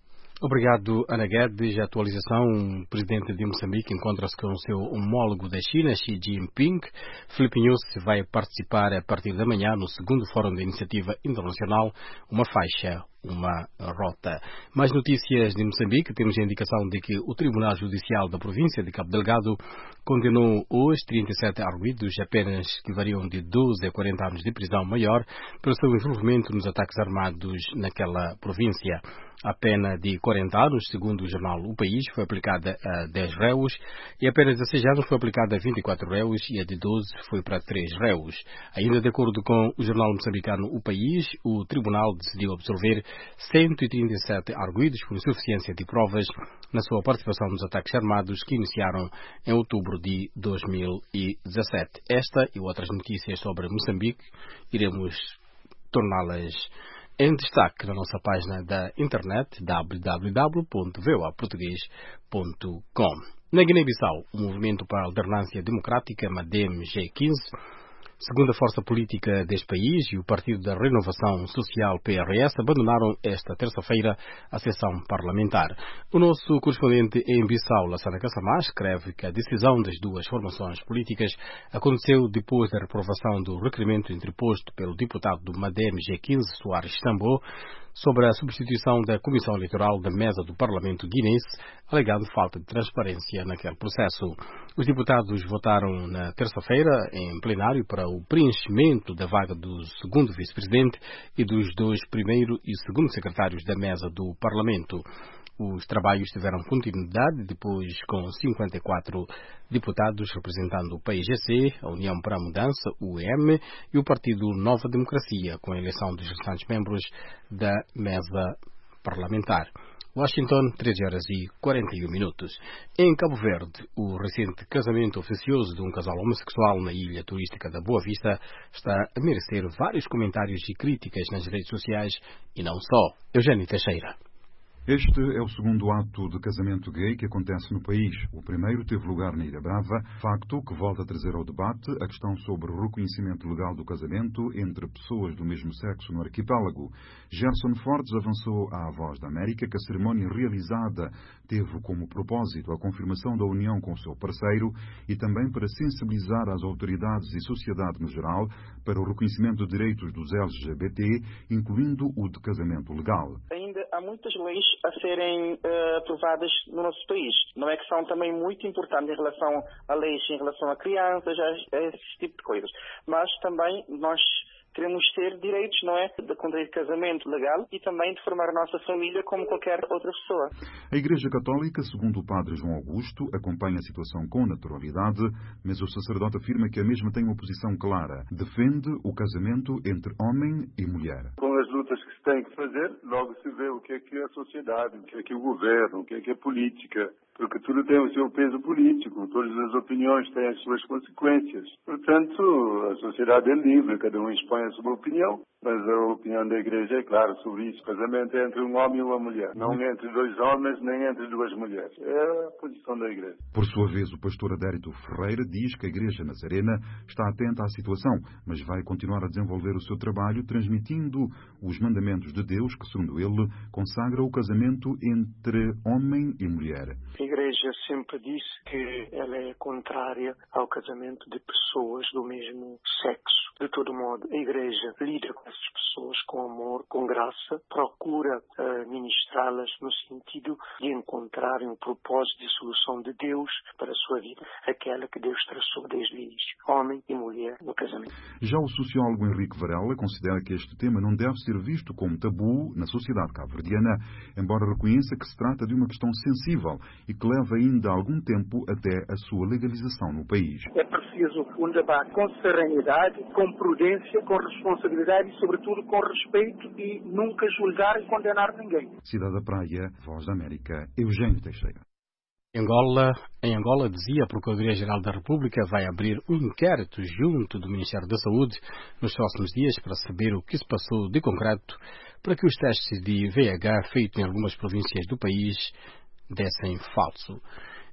Obrigado, Ana Guedes. A atualização: o presidente de Moçambique encontra-se com o seu homólogo da China, Xi Jinping. Filipe Nyusi vai participar a partir da manhã no segundo Fórum de Iniciativa Internacional, uma faixa, uma rota. Mais notícias de Moçambique. Temos a indicação de que o Tribunal Judicial da província de Cabo Delgado condenou os trinta e sete arguidos a penas que variam de doze a quarenta anos de prisão maior pelo seu envolvimento nos ataques armados naquela província. A pena de quarenta anos, segundo o jornal O País, foi aplicada a dez réus e a pena de dezesseis anos foi aplicada a vinte e quatro réus e a de doze foi para três réus. Ainda de acordo com o jornal moçambicano O País, o tribunal decidiu absolver cento e trinta e sete arguidos por insuficiência de provas na sua participação nos ataques armados que iniciaram em outubro de dois mil e dezassete. Esta e outras notícias sobre Moçambique iremos torná-las em destaque na nossa página da internet w w w ponto v o a português ponto com. Na Guiné-Bissau, o Movimento para a Alternância Democrática, MADEM G quinze, segunda força política deste país, e o Partido da Renovação Social, P R S, abandonaram esta terça-feira a sessão parlamentar. O nosso correspondente em Bissau, Lassana Kassamá, escreve que a decisão das duas formações políticas aconteceu depois da reprovação do requerimento interposto pelo deputado do MADEM G quinze, Soares Tambô, sobre a substituição da Comissão Eleitoral da Mesa do Parlamento guinense, alegando falta de transparência naquele processo. Os deputados votaram na terça-feira em plenário para o preenchimento da vaga do segundo vice-presidente e dos dois primeiro e segundo secretários da Mesa do Parlamento. Os trabalhos tiveram continuidade depois com cinquenta e quatro deputados representando o P I G C, a União para a Mudança, o U E M, e o Partido Nova Democracia, com a eleição dos restantes membros da mesa parlamentar. Washington, treze horas e quarenta e um minutos. Em Cabo Verde, o recente casamento oficioso de um casal homossexual na ilha turística da Boa Vista está a merecer vários comentários e críticas nas redes sociais e não só. Eugênio Teixeira. Este é o segundo ato de casamento gay que acontece no país. O primeiro teve lugar na Ilha Brava, facto que volta a trazer ao debate a questão sobre o reconhecimento legal do casamento entre pessoas do mesmo sexo no arquipélago. Gerson Fortes avançou à Voz da América que a cerimónia realizada teve como propósito a confirmação da união com o seu parceiro e também para sensibilizar as autoridades e sociedade no geral para o reconhecimento de direitos dos L G B T, incluindo o de casamento legal. Ainda há muitas leis a serem uh, aprovadas no nosso país. Não é que são também muito importantes em relação a leis, em relação a crianças, a, a esse tipo de coisas. Mas também nós queremos ter direitos, não é? De, com direito de casamento legal e também de formar a nossa família como qualquer outra pessoa. A Igreja Católica, segundo o padre João Augusto, acompanha a situação com naturalidade, mas o sacerdote afirma que a mesma tem uma posição clara. Defende o casamento entre homem e mulher. Com as lutas que se tem que fazer, logo se vê o que é que é a sociedade, o que é que é o governo, o que é que é a política, porque tudo tem o seu peso político, todas as opiniões têm as suas consequências. Portanto, a sociedade é livre, cada um expõe a sua opinião, mas a opinião da Igreja é clara sobre isso. Casamento é entre um homem e uma mulher, não entre dois homens nem entre duas mulheres. É a posição da Igreja. Por sua vez, o pastor Adérito Ferreira diz que a Igreja Nazarena está atenta à situação, mas vai continuar a desenvolver o seu trabalho transmitindo os mandamentos de Deus que, segundo ele, consagra o casamento entre homem e mulher. A Igreja sempre disse que ela é contrária ao casamento de pessoas do mesmo sexo. De todo modo, a Igreja lida com essas pessoas com amor, com graça, procura uh, ministrá-las no sentido de encontrarem um propósito de solução de Deus para a sua vida, aquela que Deus traçou desde o início, homem e mulher no casamento. Já o sociólogo Henrique Varela considera que este tema não deve ser visto como tabu na sociedade cabo-verdiana, embora reconheça que se trata de uma questão sensível e que leva ainda algum tempo até a sua legalização no país. É preciso um debate com serenidade, com prudência, com responsabilidade e, sobretudo, com respeito e nunca julgar e condenar ninguém. Cidade da Praia, Voz da América, Eugênio Teixeira. Em Angola, em Angola, dizia a Procuradoria-Geral da República, vai abrir um inquérito junto do Ministério da Saúde nos próximos dias para saber o que se passou de concreto para que os testes de V I H feitos em algumas províncias do país dessem falso.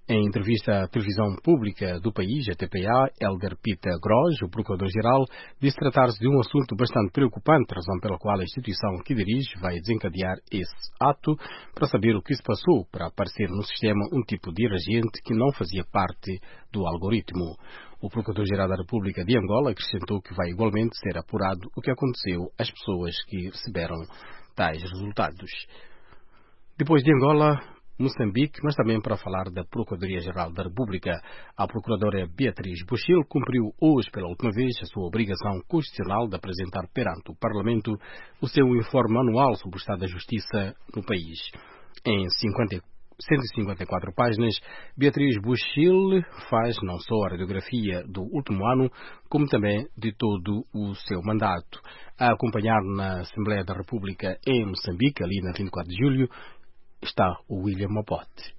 Em entrevista à televisão pública do país, a T P A, Helder Peter Grosz, o procurador-geral, disse tratar-se de um assunto bastante preocupante, razão pela qual a instituição que dirige vai desencadear esse ato para saber o que se passou para aparecer no sistema um tipo de agente que não fazia parte do algoritmo. O Procurador-Geral da República de Angola acrescentou que vai igualmente ser apurado o que aconteceu às pessoas que receberam tais resultados. Depois de Angola, Moçambique, mas também para falar da Procuradoria-Geral da República. A Procuradora Beatriz Buchil cumpriu hoje pela última vez a sua obrigação constitucional de apresentar perante o Parlamento o seu informe anual sobre o estado da justiça no país. Em cinquenta, cento e cinquenta e quatro páginas, Beatriz Buchil faz não só a radiografia do último ano, como também de todo o seu mandato. A acompanhar na Assembleia da República em Moçambique, ali na vinte e quatro de julho, está o William Mapote.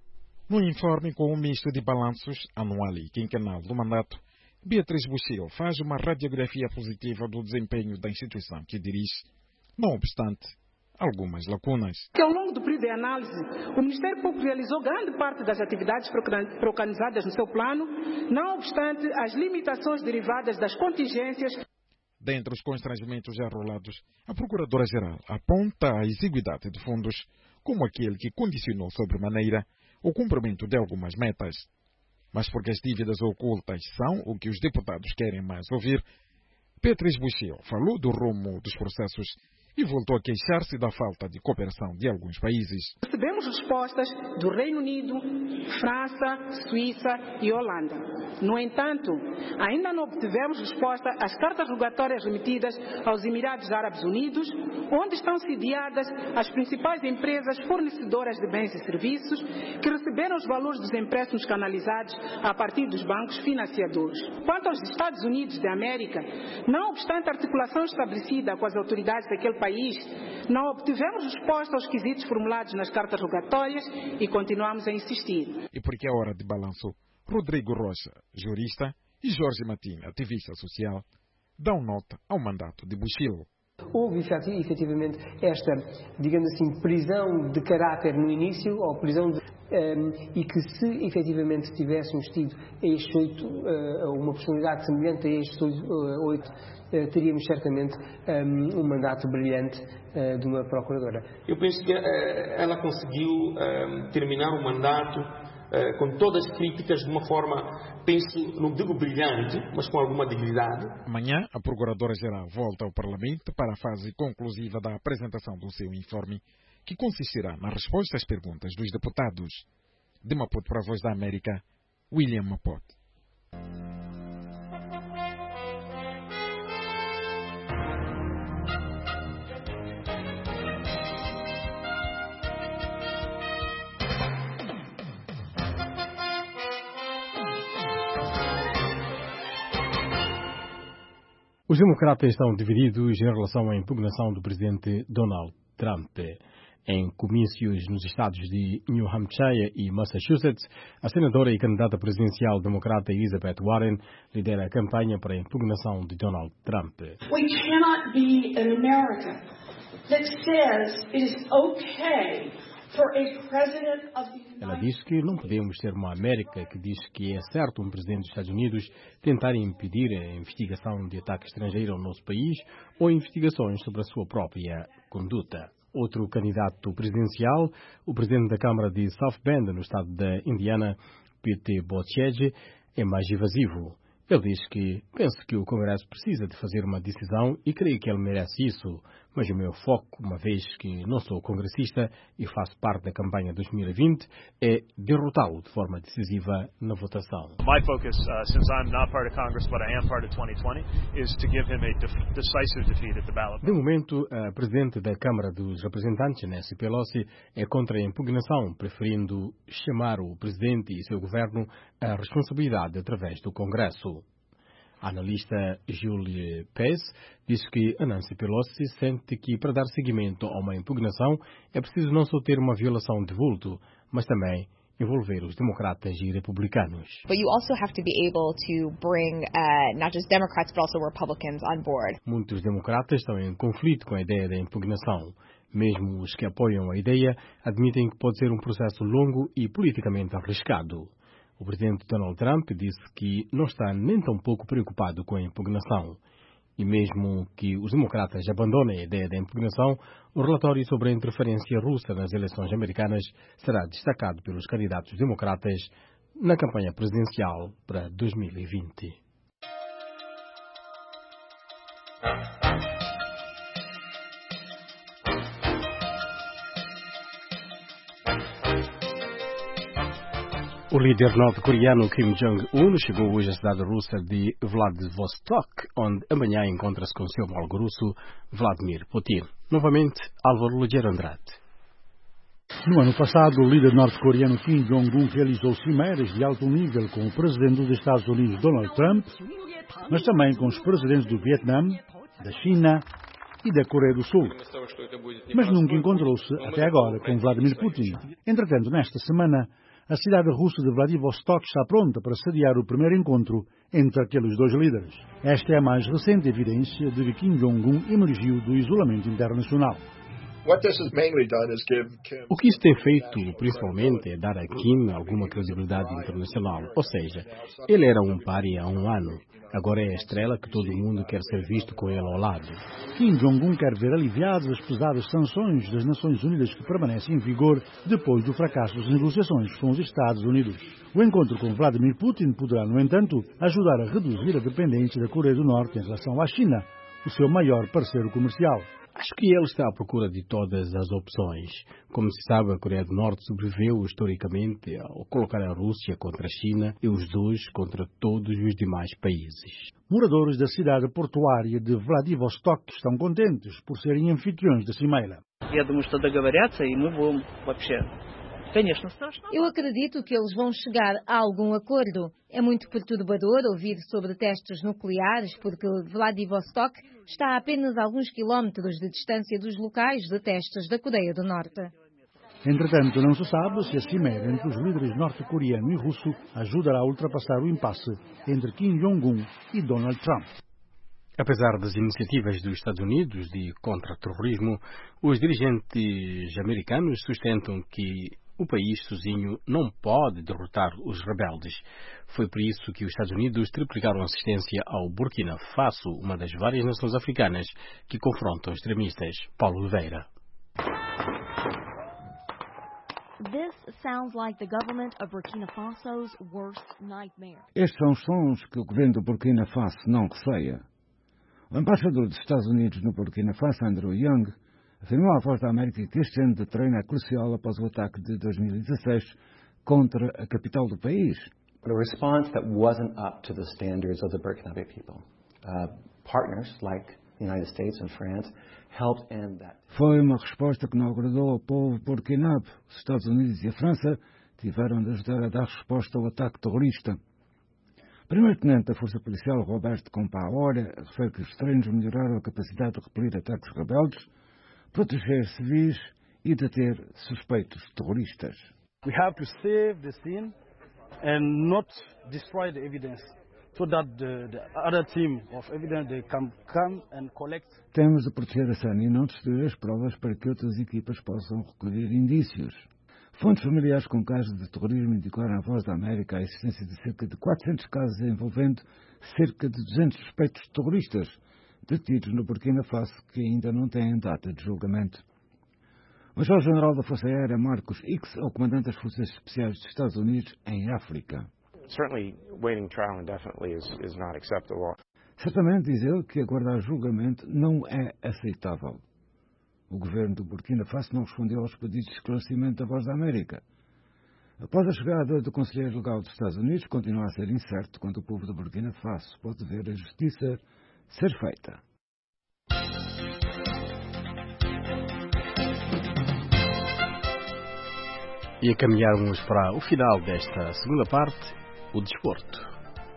No informe com um misto de balanços anual e quinquenal do mandato, Beatriz Buchil faz uma radiografia positiva do desempenho da instituição que dirige, não obstante algumas lacunas. Que ao longo do período de análise, o Ministério Público realizou grande parte das atividades preconizadas no seu plano, não obstante as limitações derivadas das contingências. Dentre os constrangimentos já rolados, a Procuradora-Geral aponta a exiguidade de fundos como aquele que condicionou sobremaneira o cumprimento de algumas metas. Mas porque as dívidas ocultas são o que os deputados querem mais ouvir, Beatriz Buchil falou do rumo dos processos e voltou a queixar-se da falta de cooperação de alguns países. Recebemos respostas do Reino Unido, França, Suíça e Holanda. No entanto, ainda não obtivemos resposta às cartas rogatórias remetidas aos Emirados Árabes Unidos, onde estão sediadas as principais empresas fornecedoras de bens e serviços que receberam os valores dos empréstimos canalizados a partir dos bancos financiadores. Quanto aos Estados Unidos da América, não obstante a articulação estabelecida com as autoridades daquele país, não obtivemos resposta aos quesitos formulados nas cartas rogatórias e continuamos a insistir. E porque é hora de balanço, Rodrigo Rocha, jurista, e Jorge Matinho, ativista social, dão nota ao mandato de Buchil. Houve efetivamente esta, digamos assim, prisão de caráter no início, ou prisão de, um, e que se efetivamente tivéssemos tido este oito, uh, uma personalidade semelhante a este oito, uh, teríamos certamente um, um mandato brilhante uh, de uma procuradora. Eu penso que uh, ela conseguiu uh, terminar o mandato uh, com todas as críticas de uma forma, penso, não digo brilhante, mas com alguma dignidade. Amanhã, a Procuradora-Geral volta ao Parlamento para a fase conclusiva da apresentação do seu informe, que consistirá na resposta às perguntas dos deputados. De Maputo para a Voz da América, William Mapote. Os democratas estão divididos em relação à impugnação do presidente Donald Trump. Em comícios nos estados de New Hampshire e Massachusetts, a senadora e candidata presidencial democrata Elizabeth Warren lidera a campanha para a impugnação de Donald Trump. We cannot be an America that says it is okay for a president of the United States. Ela diz que não podemos ter uma América que diz que é certo um presidente dos Estados Unidos tentar impedir a investigação de ataque estrangeiro ao nosso país ou investigações sobre a sua própria conduta. Outro candidato presidencial, o presidente da Câmara de South Bend, no estado da Indiana, Pete Buttigieg, é mais evasivo. Ele diz que pensa que o Congresso precisa de fazer uma decisão e creio que ele merece isso, mas o meu foco, uma vez que não sou congressista e faço parte da campanha dois mil e vinte, é derrotá-lo de forma decisiva na votação. My focus, uh, since I'm not part of Congress but I am part of twenty twenty, is to give him a def- decisive defeat at the ballot. De momento, a presidente da Câmara dos Representantes, Nancy Pelosi, é contra a impugnação, preferindo chamar o presidente e seu governo à responsabilidade através do Congresso. A analista Julie Pace diz que a Nancy Pelosi sente que para dar seguimento a uma impugnação é preciso não só ter uma violação de vulto, mas também envolver os democratas e republicanos. But you also have to be able to bring uh, not just Democrats but also Republicans on board. Muitos democratas estão em conflito com a ideia da impugnação. Mesmo os que apoiam a ideia admitem que pode ser um processo longo e politicamente arriscado. O presidente Donald Trump disse que não está nem tão pouco preocupado com a impugnação. E mesmo que os democratas abandonem a ideia da impugnação, o relatório sobre a interferência russa nas eleições americanas será destacado pelos candidatos democratas na campanha presidencial para dois mil e vinte. O líder norte-coreano Kim Jong-un chegou hoje à cidade russa de Vladivostok, onde amanhã encontra-se com seu homólogo russo Vladimir Putin. Novamente, Álvaro Ligeiro Andrade. No ano passado, o líder norte-coreano Kim Jong-un realizou cimeiras de alto nível com o presidente dos Estados Unidos, Donald Trump, mas também com os presidentes do Vietnã, da China e da Coreia do Sul. Mas nunca encontrou-se, até agora, com Vladimir Putin. Entretanto, nesta semana, a cidade russa de Vladivostok está pronta para sediar o primeiro encontro entre aqueles dois líderes. Esta é a mais recente evidência de que Kim Jong-un emergiu do isolamento internacional. O que isso tem feito, principalmente, é dar a Kim alguma credibilidade internacional. Ou seja, ele era um pária há um ano. Agora é a estrela que todo mundo quer ser visto com ele ao lado. Kim Jong-un quer ver aliviadas as pesadas sanções das Nações Unidas que permanecem em vigor depois do fracasso das negociações com os Estados Unidos. O encontro com Vladimir Putin poderá, no entanto, ajudar a reduzir a dependência da Coreia do Norte em relação à China, o seu maior parceiro comercial. Acho que ele está à procura de todas as opções. Como se sabe, a Coreia do Norte sobreviveu historicamente ao colocar a Rússia contra a China e os dois contra todos os demais países. Moradores da cidade portuária de Vladivostok estão contentes por serem anfitriões da cimeira. Eu acredito que eles vão chegar a algum acordo. É muito perturbador ouvir sobre testes nucleares porque Vladivostok está a apenas alguns quilómetros de distância dos locais de testes da Coreia do Norte. Entretanto, não se sabe se a cimeira entre os líderes norte-coreano e russo ajudará a ultrapassar o impasse entre Kim Jong-un e Donald Trump. Apesar das iniciativas dos Estados Unidos de contra-terrorismo, os dirigentes americanos sustentam que o país sozinho não pode derrotar os rebeldes. Foi por isso que os Estados Unidos triplicaram assistência ao Burkina Faso, uma das várias nações africanas que confrontam extremistas. Paulo Oliveira. Estes são os sons que o governo do Burkina Faso não receia. O embaixador dos Estados Unidos no Burkina Faso, Andrew Young, afirmou à Voz da América que este ano de treino é crucial após o ataque de dois mil e dezasseis contra a capital do país. But a response that wasn't up to the standards of the Burkinabe people. Uh, partners like the United States and France helped end that. Foi uma resposta que não agradou ao povo burkinabé. Os Estados Unidos e a França tiveram de ajudar a dar resposta ao ataque terrorista. O primeiro-tenente da Força Policial, Roberto Compaoré, refere que os treinos melhoraram a capacidade de repelir ataques rebeldes, proteger civis e deter suspeitos terroristas. We have to save the scene and not destroy the evidence so that the, the other team of evidence they can come and collect. Temos de proteger a cena e não destruir as provas para que outras equipas possam recolher indícios. Fontes familiares com casos de terrorismo indicaram à Voz da América a existência de cerca de quatrocentos casos envolvendo cerca de duzentos suspeitos terroristas detidos no Burkina Faso que ainda não têm data de julgamento. O Major-General da Força Aérea Marcos X é o comandante das Forças Especiais dos Estados Unidos em África. Certainly, waiting trial indefinitely is, is not acceptable. Certamente, diz ele, que aguardar julgamento não é aceitável. O governo do Burkina Faso não respondeu aos pedidos de esclarecimento da Voz da América. Após a chegada do Conselheiro Legal dos Estados Unidos, continua a ser incerto quando o povo do Burkina Faso pode ver a justiça ser feita. E encaminharmos para o final desta segunda parte, o desporto.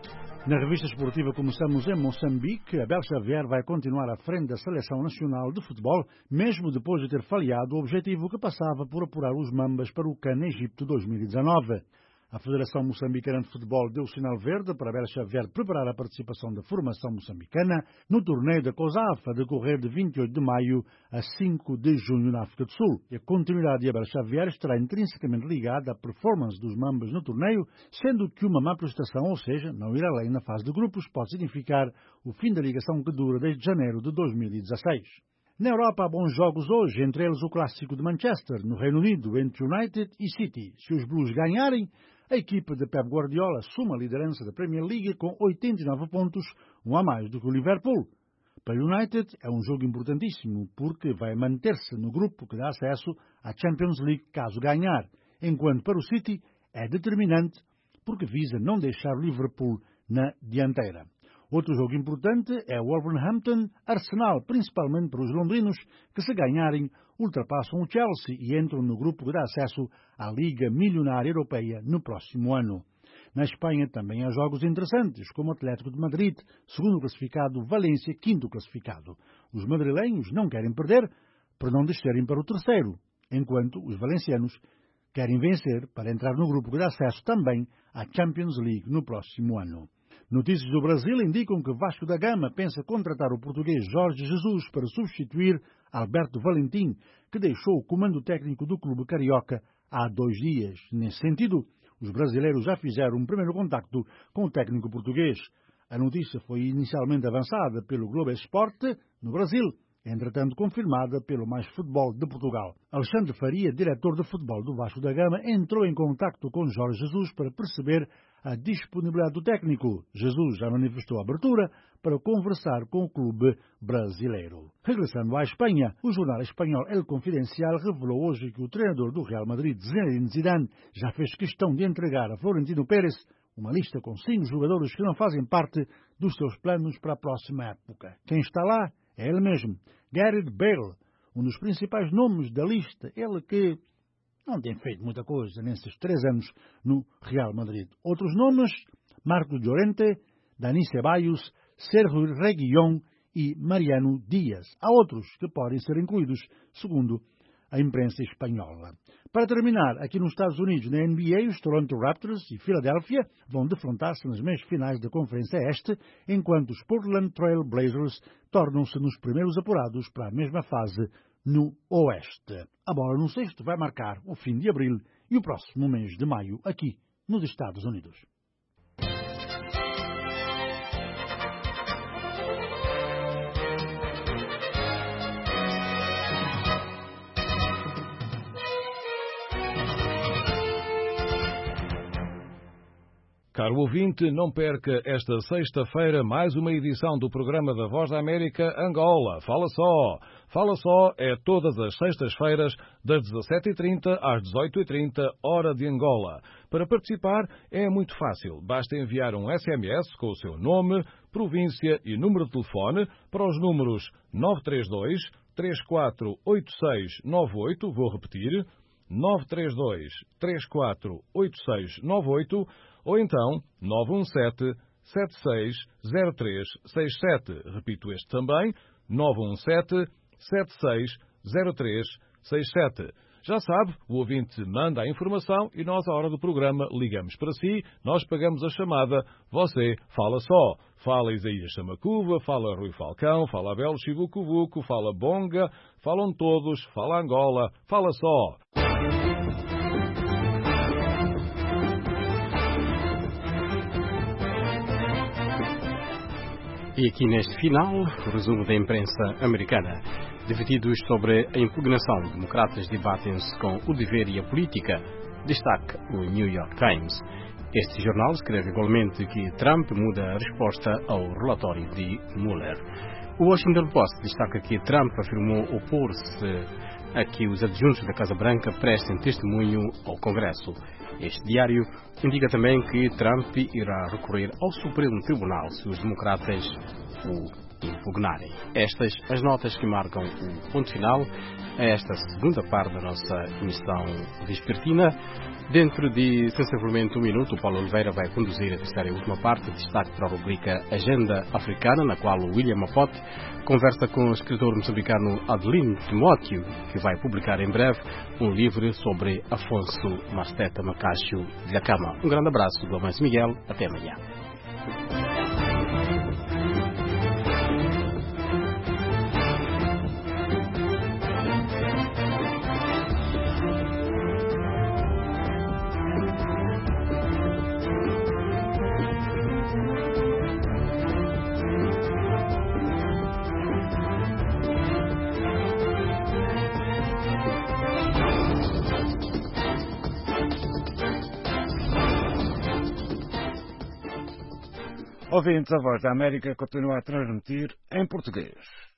Na revista esportiva começamos em Moçambique. Abel Xavier vai continuar à frente da Seleção Nacional de Futebol, mesmo depois de ter falhado o objetivo que passava por apurar os Mambas para o CAN Egito dois mil e dezanove. A Federação Moçambicana de Futebol deu o sinal verde para Abel Xavier preparar a participação da formação moçambicana no torneio da COSAF, a decorrer de vinte e oito de maio a cinco de junho na África do Sul. E a continuidade de Abel Xavier estará intrinsecamente ligada à performance dos Mambas no torneio, sendo que uma má prestação, ou seja, não ir além na fase de grupos, pode significar o fim da ligação que dura desde janeiro de dois mil e dezasseis. Na Europa há bons jogos hoje, entre eles o clássico de Manchester, no Reino Unido, entre United e City. Se os Blues ganharem, a equipa de Pep Guardiola assume a liderança da Premier League com oitenta e nove pontos, um a mais do que o Liverpool. Para o United é um jogo importantíssimo porque vai manter-se no grupo que dá acesso à Champions League caso ganhar, enquanto para o City é determinante porque visa não deixar o Liverpool na dianteira. Outro jogo importante é o Wolverhampton-Arsenal, principalmente para os londrinos, que se ganharem ultrapassam o Chelsea e entram no grupo que dá acesso à Liga Milionária Europeia no próximo ano. Na Espanha também há jogos interessantes, como o Atlético de Madrid, segundo classificado, Valência, quinto classificado. Os madrilenhos não querem perder para não descerem para o terceiro, enquanto os valencianos querem vencer para entrar no grupo que dá acesso também à Champions League no próximo ano. Notícias do Brasil indicam que Vasco da Gama pensa contratar o português Jorge Jesus para substituir Alberto Valentim, que deixou o comando técnico do clube carioca há dois dias. Nesse sentido, os brasileiros já fizeram um primeiro contacto com o técnico português. A notícia foi inicialmente avançada pelo Globo Esporte, no Brasil, entretanto confirmada pelo Mais Futebol de Portugal. Alexandre Faria, diretor de futebol do Vasco da Gama, entrou em contacto com Jorge Jesus para perceber a disponibilidade do técnico. Jesus já manifestou abertura para conversar com o clube brasileiro. Regressando à Espanha, o jornal espanhol El Confidencial revelou hoje que o treinador do Real Madrid, Zinedine Zidane, já fez questão de entregar a Florentino Pérez uma lista com cinco jogadores que não fazem parte dos seus planos para a próxima época. Quem está lá é ele mesmo, Gareth Bale, um dos principais nomes da lista, ele que não tem feito muita coisa nesses três anos no Real Madrid. Outros nomes, Marco Llorente, Dani Ceballos, Sergio Reguilón e Mariano Dias. Há outros que podem ser incluídos, segundo a imprensa espanhola. Para terminar, aqui nos Estados Unidos, na N B A, os Toronto Raptors e Filadélfia vão defrontar-se nas meias finais da Conferência Este, enquanto os Portland Trail Blazers tornam-se nos primeiros apurados para a mesma fase no Oeste. A bola no cesto vai marcar o fim de abril e o próximo mês de maio aqui nos Estados Unidos. Caro ouvinte, não perca esta sexta-feira mais uma edição do programa da Voz da América Angola. Fala só! Fala só é todas as sextas-feiras, das dezassete e trinta às dezoito e trinta, hora de Angola. Para participar é muito fácil. Basta enviar um S M S com o seu nome, província e número de telefone para os números nove três dois, três quatro oito seis nove oito, vou repetir, nove três dois, três quatro oito seis nove oito, ou então nove um sete, sete seis zero três seis sete. Repito este também, nove um sete, sete seis zero três seis sete. Já sabe, o ouvinte manda a informação e nós, à hora do programa, ligamos para si, nós pagamos a chamada, você fala só. Fala Isaías Chamacuva, fala Rui Falcão, fala Abel Chivucovuco, fala Bonga, falam todos, fala Angola, fala só. E aqui neste final, o resumo da imprensa americana. Divididos sobre a impugnação, democratas debatem-se com o dever e a política, destaca o New York Times. Este jornal escreve igualmente que Trump muda a resposta ao relatório de Mueller. O Washington Post destaca que Trump afirmou opor-se a que os adjuntos da Casa Branca prestem testemunho ao Congresso. Este diário indica também que Trump irá recorrer ao Supremo Tribunal se os democratas o impugnarem. Estas as notas que marcam o ponto final a esta segunda parte da nossa emissão vespertina. Dentro de sensivelmente um minuto, o Paulo Oliveira vai conduzir a terceira e última parte, destaque para a rubrica Agenda Africana, na qual o William Mapote conversa com o escritor moçambicano Adelino Timóteo, que vai publicar em breve um livro sobre Afonso Masteta Macacho de Lhacama. Um grande abraço do Amancio Miguel, até amanhã. Ouvintes, a Voz da América continua a transmitir em português.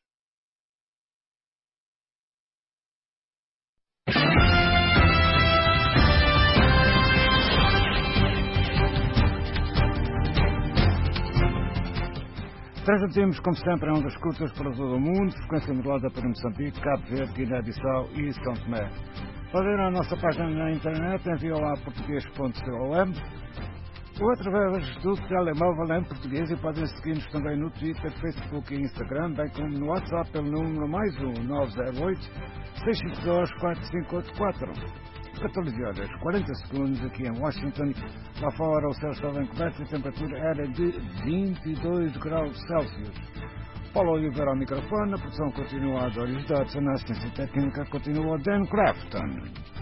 Transmitimos, como sempre, em ondas curtas para todo o mundo, frequência modulada para Moçambique, Cabo Verde, Guiné-Bissau e São Tomé. Podem ir à nossa página na internet, enviam lá português ponto com ou através do telemóvel em português, e podem seguir-nos também no Twitter, Facebook e Instagram, bem como no WhatsApp pelo número mais um nove zero oito, seis cinco dois, quatro cinco oito quatro. catorze horas e quarenta segundos aqui em Washington. Lá fora o céu estava encoberto e a temperatura era de vinte e dois graus Celsius. Paulo Oliveira ao microfone, a produção continua a Doris Dodson, a assistência técnica continua a Dan Crafton.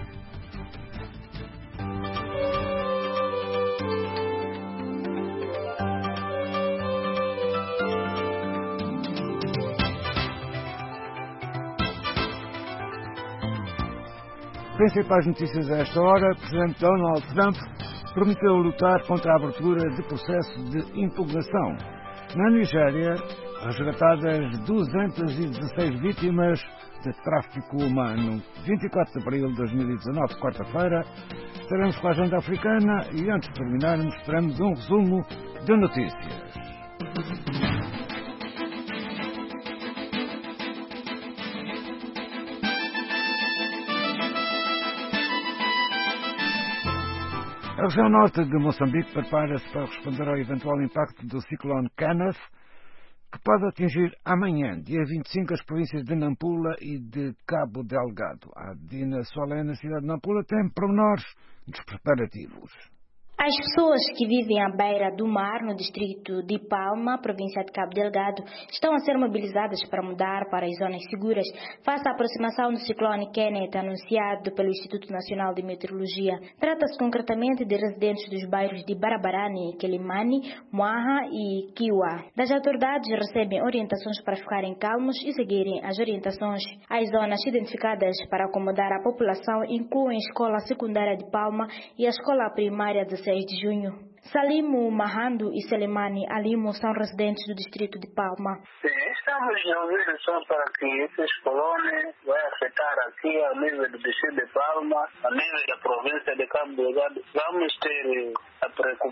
Principais notícias a esta hora: o presidente Donald Trump prometeu lutar contra a abertura de processo de impugnação. Na Nigéria, resgatadas duzentas e dezesseis vítimas de tráfico humano. vinte e quatro de abril de dois mil e dezanove, quarta-feira, estaremos com a agenda africana e antes de terminarmos, teremos um resumo de notícias. A região norte de Moçambique prepara-se para responder ao eventual impacto do ciclone Kenneth, que pode atingir amanhã, dia vinte e cinco, as províncias de Nampula e de Cabo Delgado. A Dina Solé, cidade de Nampula, tem pormenores dos preparativos. As pessoas que vivem à beira do mar, no distrito de Palma, província de Cabo Delgado, estão a ser mobilizadas para mudar para as zonas seguras face à aproximação do ciclone Kenneth anunciado pelo Instituto Nacional de Meteorologia. Trata-se concretamente de residentes dos bairros de Barabarani, Quelimane, Moaha e Kiwa. Das autoridades recebem orientações para ficarem calmos e seguirem as orientações. As zonas identificadas para acomodar a população incluem a Escola Secundária de Palma e a Escola Primária de seis de junho. Salimo Mahando e Selemani Alimo são residentes do distrito de Palma. Sim, estamos em organização para que esses colones vai afetar aqui a nível do distrito de Palma, a nível da província de Cabo Delgado. Vamos ter, a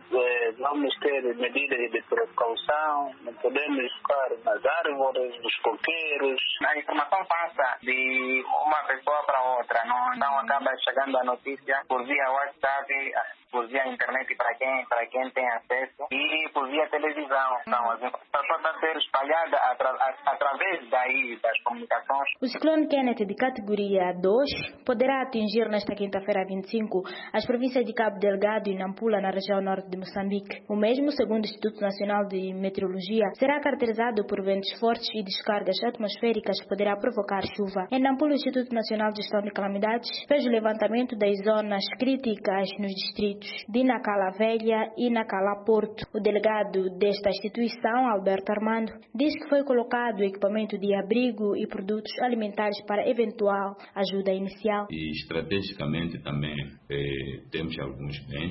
vamos ter medidas de precaução, não podemos ficar nas árvores, nos coqueiros. A informação passa de uma pessoa para outra, não, não acaba chegando a notícia por via WhatsApp, por via internet para quem, para quem tem acesso e por via televisão. Então, a informação está a ser espalhada atra, através daí das comunicações. O ciclone Kenneth de categoria dois poderá atingir nesta quinta-feira vinte e cinco as províncias de Cabo Delgado e Nampula, na região norte de Moçambique. O mesmo, segundo o Instituto Nacional de Meteorologia, será caracterizado por ventos fortes e descargas atmosféricas que poderá provocar chuva. Em Nampula, o Instituto Nacional de Gestão de Calamidades fez o levantamento das zonas críticas nos distritos de Nacala Velha e Nacala Porto. O delegado desta instituição, Alberto Armando, diz que foi colocado equipamento de abrigo e produtos alimentares para eventual ajuda inicial. E estrategicamente também eh, temos alguns bens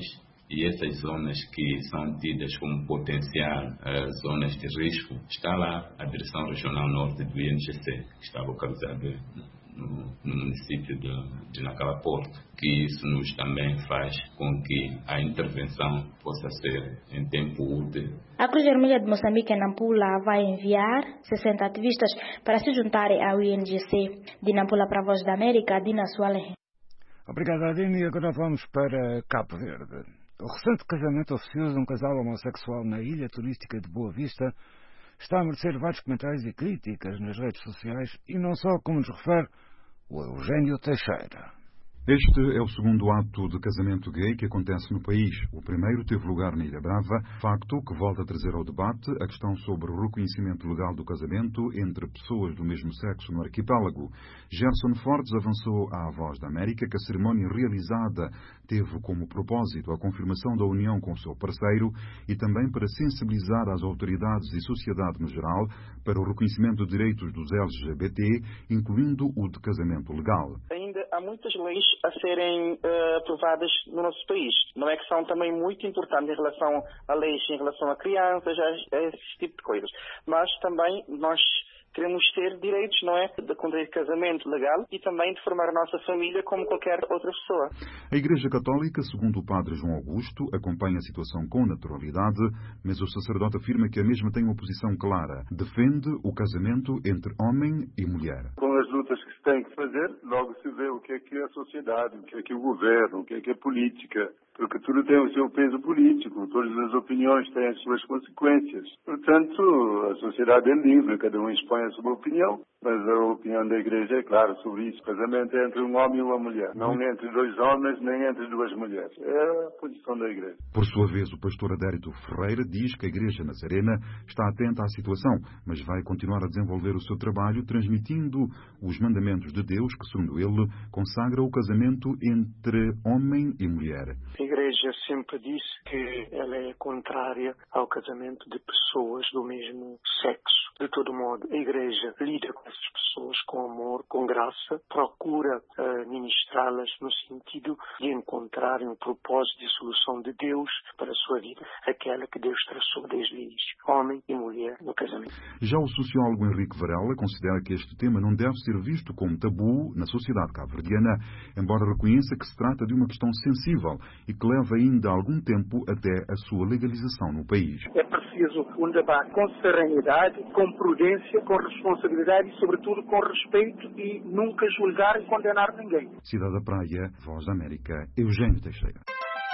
e essas zonas que são tidas como potencial uh, zonas de risco, está lá a Direção Regional Norte do I N G C, que está localizada no, no município de, de Nacala Porto, que isso nos também faz com que a intervenção possa ser em tempo útil. A Cruz Vermelha de Moçambique, em Nampula, vai enviar sessenta ativistas para se juntarem ao I N G C. De Nampula para a Voz da América, Dina Suale. Obrigado, Adine. E agora vamos para Cabo Verde. O recente casamento oficioso de um casal homossexual na ilha turística de Boa Vista está a merecer vários comentários e críticas nas redes sociais, e não só, como nos refere o Eugênio Teixeira. Este é o segundo ato de casamento gay que acontece no país. O primeiro teve lugar na Ilha Brava, facto que volta a trazer ao debate a questão sobre o reconhecimento legal do casamento entre pessoas do mesmo sexo no arquipélago. Gerson Fortes avançou à Voz da América que a cerimónia realizada teve como propósito a confirmação da união com o seu parceiro e também para sensibilizar as autoridades e sociedade no geral para o reconhecimento de direitos dos L G B T, incluindo o de casamento legal. Ainda há muitas leis a serem uh, aprovadas no nosso país. Não é que são também muito importantes em relação a leis, em relação a crianças, a, a esse tipo de coisas. Mas também nós queremos ter direitos, não é? De contrair casamento legal e também de formar a nossa família como qualquer outra pessoa. A Igreja Católica, segundo o padre João Augusto, acompanha a situação com naturalidade, mas o sacerdote afirma que a mesma tem uma posição clara. Defende o casamento entre homem e mulher. Com as lutas que se tem que fazer, logo se vê o que é que é a sociedade, o que é que é o governo, o que é que é a política. Porque tudo tem o seu peso político, todas as opiniões têm as suas consequências. Portanto, a sociedade é livre, cada um expõe a sua opinião, mas a opinião da Igreja é clara sobre isso. O casamento é entre um homem e uma mulher, não entre dois homens nem entre duas mulheres. É a posição da Igreja. Por sua vez, o pastor Adérito Ferreira diz que a Igreja Nazarena está atenta à situação, mas vai continuar a desenvolver o seu trabalho transmitindo os mandamentos de Deus que, segundo ele, consagra o casamento entre homem e mulher. A Igreja sempre disse que ela é contrária ao casamento de pessoas do mesmo sexo. De todo modo, a Igreja lida com essas pessoas com amor, com graça, procura uh, ministrá-las no sentido de encontrarem o propósito de solução de Deus para a sua vida, aquela que Deus traçou desde o início, homem e mulher no casamento. Já o sociólogo Henrique Varela considera que este tema não deve ser visto como tabu na sociedade cabo-verdiana, embora reconheça que se trata de uma questão sensível e que leva ainda algum tempo até a sua legalização no país. É preciso um debate com serenidade, com prudência, com responsabilidade e, sobretudo, com respeito e nunca julgar e condenar ninguém. Cidade da Praia, Voz da América, Eugênio Teixeira.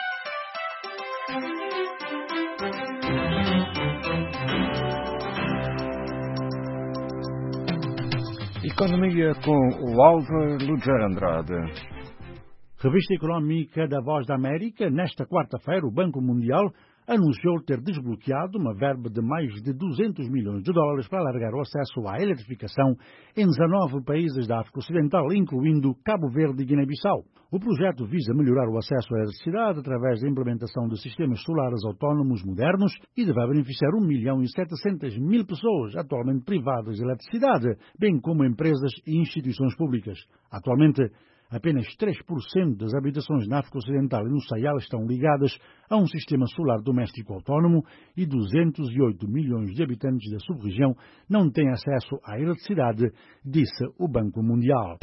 Economia com o Álvaro Luger Andrade. Revista Económica da Voz da América, nesta quarta-feira, o Banco Mundial anunciou ter desbloqueado uma verba de mais de duzentos milhões de dólares para alargar o acesso à eletrificação em dezanove países da África Ocidental, incluindo Cabo Verde e Guiné-Bissau. O projeto visa melhorar o acesso à eletricidade através da implementação de sistemas solares autónomos modernos e deve beneficiar um milhão e setecentas mil pessoas atualmente privadas de eletricidade, bem como empresas e instituições públicas. Atualmente, apenas três por cento das habitações na África Ocidental e no Sahel estão ligadas a um sistema solar doméstico autónomo e duzentos e oito milhões de habitantes da sub-região não têm acesso à eletricidade, disse o Banco Mundial.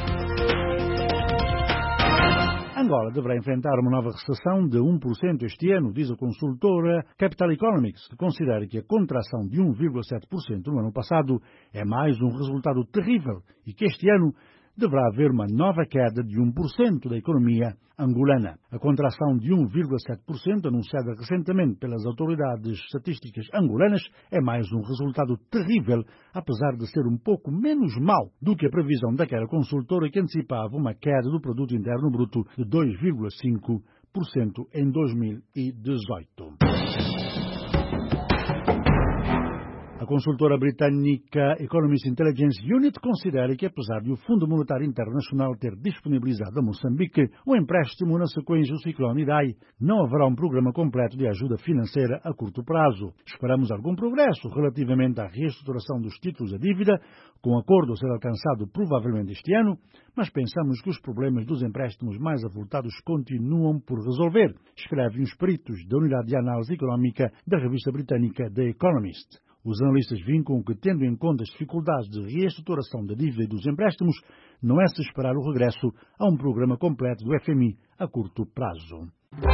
Angola deverá enfrentar uma nova recessão de um por cento este ano, diz a consultora Capital Economics, que considera que a contração de um vírgula sete por cento no ano passado é mais um resultado terrível e que este ano deverá haver uma nova queda de um por cento da economia angolana. A contração de um vírgula sete por cento anunciada recentemente pelas autoridades estatísticas angolanas é mais um resultado terrível, apesar de ser um pouco menos mau do que a previsão daquela consultora que antecipava uma queda do produto interno bruto de dois vírgula cinco por cento em dois mil e dezoito. A consultora britânica Economist Intelligence Unit considera que, apesar de o Fundo Monetário Internacional ter disponibilizado a Moçambique um empréstimo na sequência do ciclone Idai, não haverá um programa completo de ajuda financeira a curto prazo. Esperamos algum progresso relativamente à reestruturação dos títulos da dívida, com um acordo a ser alcançado provavelmente este ano, mas pensamos que os problemas dos empréstimos mais avultados continuam por resolver, escrevem os peritos da Unidade de Análise Económica da revista britânica The Economist. Os analistas vincam que, tendo em conta as dificuldades de reestruturação da dívida e dos empréstimos, não é se esperar o regresso a um programa completo do F M I a curto prazo.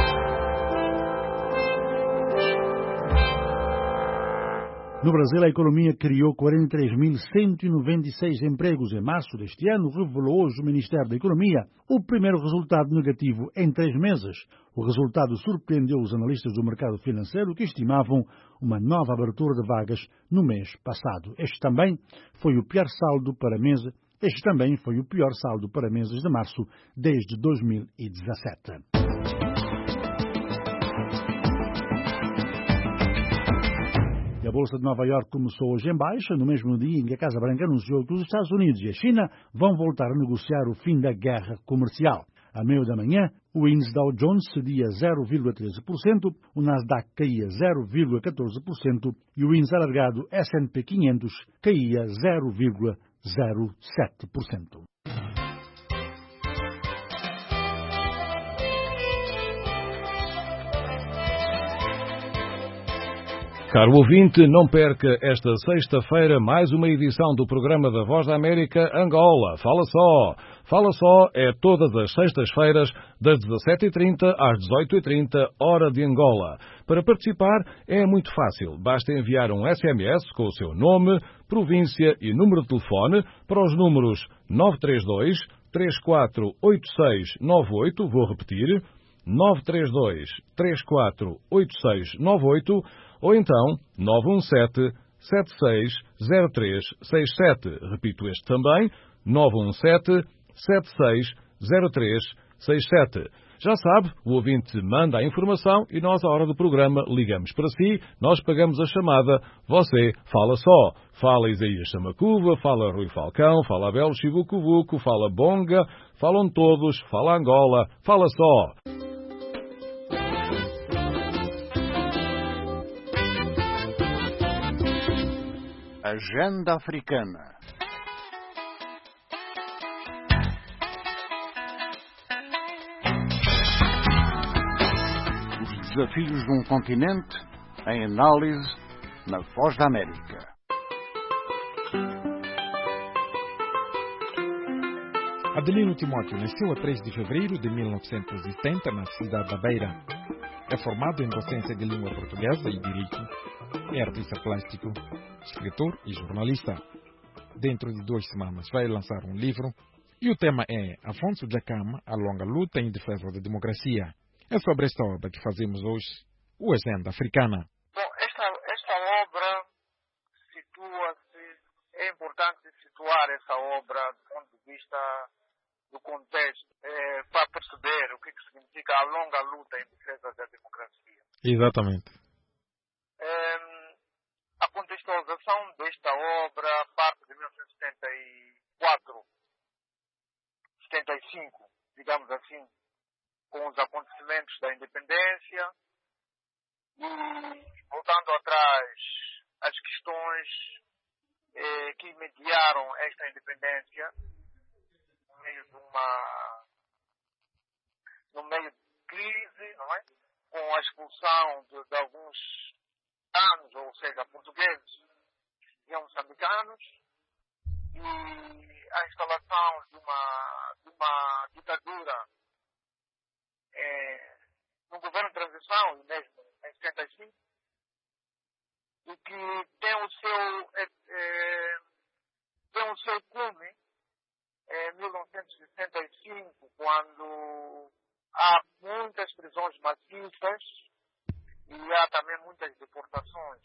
No Brasil, a economia criou quarenta e três mil cento e noventa e seis empregos em março deste ano, revelou hoje o Ministério da Economia, o primeiro resultado negativo em três meses. O resultado surpreendeu os analistas do mercado financeiro, que estimavam uma nova abertura de vagas no mês passado. Este também foi o pior saldo para meses, este também foi o pior saldo para meses de março desde dois mil e dezassete. A Bolsa de Nova Iorque começou hoje em baixa, no mesmo dia em que a Casa Branca anunciou que os Estados Unidos e a China vão voltar a negociar o fim da guerra comercial. À meio da manhã, o índice Dow Jones cedia zero vírgula treze por cento, o Nasdaq caía zero vírgula catorze por cento e o índice alargado S and P quinhentos caía zero vírgula zero sete por cento. Caro ouvinte, não perca esta sexta-feira mais uma edição do programa da Voz da América Angola. Fala só! Fala só é todas as sextas-feiras, das dezassete e trinta às dezoito e trinta, hora de Angola. Para participar é muito fácil. Basta enviar um S M S com o seu nome, província e número de telefone para os números nove três dois, três quatro oito seis nove oito, vou repetir, nove três dois, três quatro oito seis nove oito, ou então nove um sete, sete seis zero três seis sete. Repito este também, nove um sete, sete seis zero três seis sete. Já sabe, o ouvinte manda a informação e nós, à hora do programa, ligamos para si, nós pagamos a chamada, você fala só. Fala Isaías Samacuva, fala Rui Falcão, fala Abel Chivucuvuco, fala Bonga, falam todos, fala Angola, fala só. Agenda Africana. Os desafios de um continente em análise na Voz da América. Adelino Timóteo nasceu a três de fevereiro de mil novecentos e setenta na cidade da Beira. É formado em docência de língua portuguesa e direito. É artista plástico, escritor e jornalista. Dentro de duas semanas vai lançar um livro e o tema é Afonso Dhlakama, a longa luta em defesa da democracia. É sobre esta obra que fazemos hoje o Agenda Africana. Bom, esta, esta obra situa-se, é importante situar essa obra do ponto de vista do contexto, é, para perceber o que, que significa a longa luta em defesa da democracia. Exatamente. É, a contextualização desta obra parte de mil novecentos e setenta e quatro, setenta e cinco, digamos assim, com os acontecimentos da independência e, voltando atrás, as questões eh, que mediaram esta independência no meio de uma no meio de crise, não é? Com a expulsão de, de alguns anos, ou seja, portugueses e moçambicanos, e a instalação de uma, de uma ditadura é, no governo de transição, mesmo em setenta e cinco, e que tem o seu, é, é, tem o seu cume em mil novecentos e sessenta e cinco, quando há muitas prisões maciças e há também muitas deportações.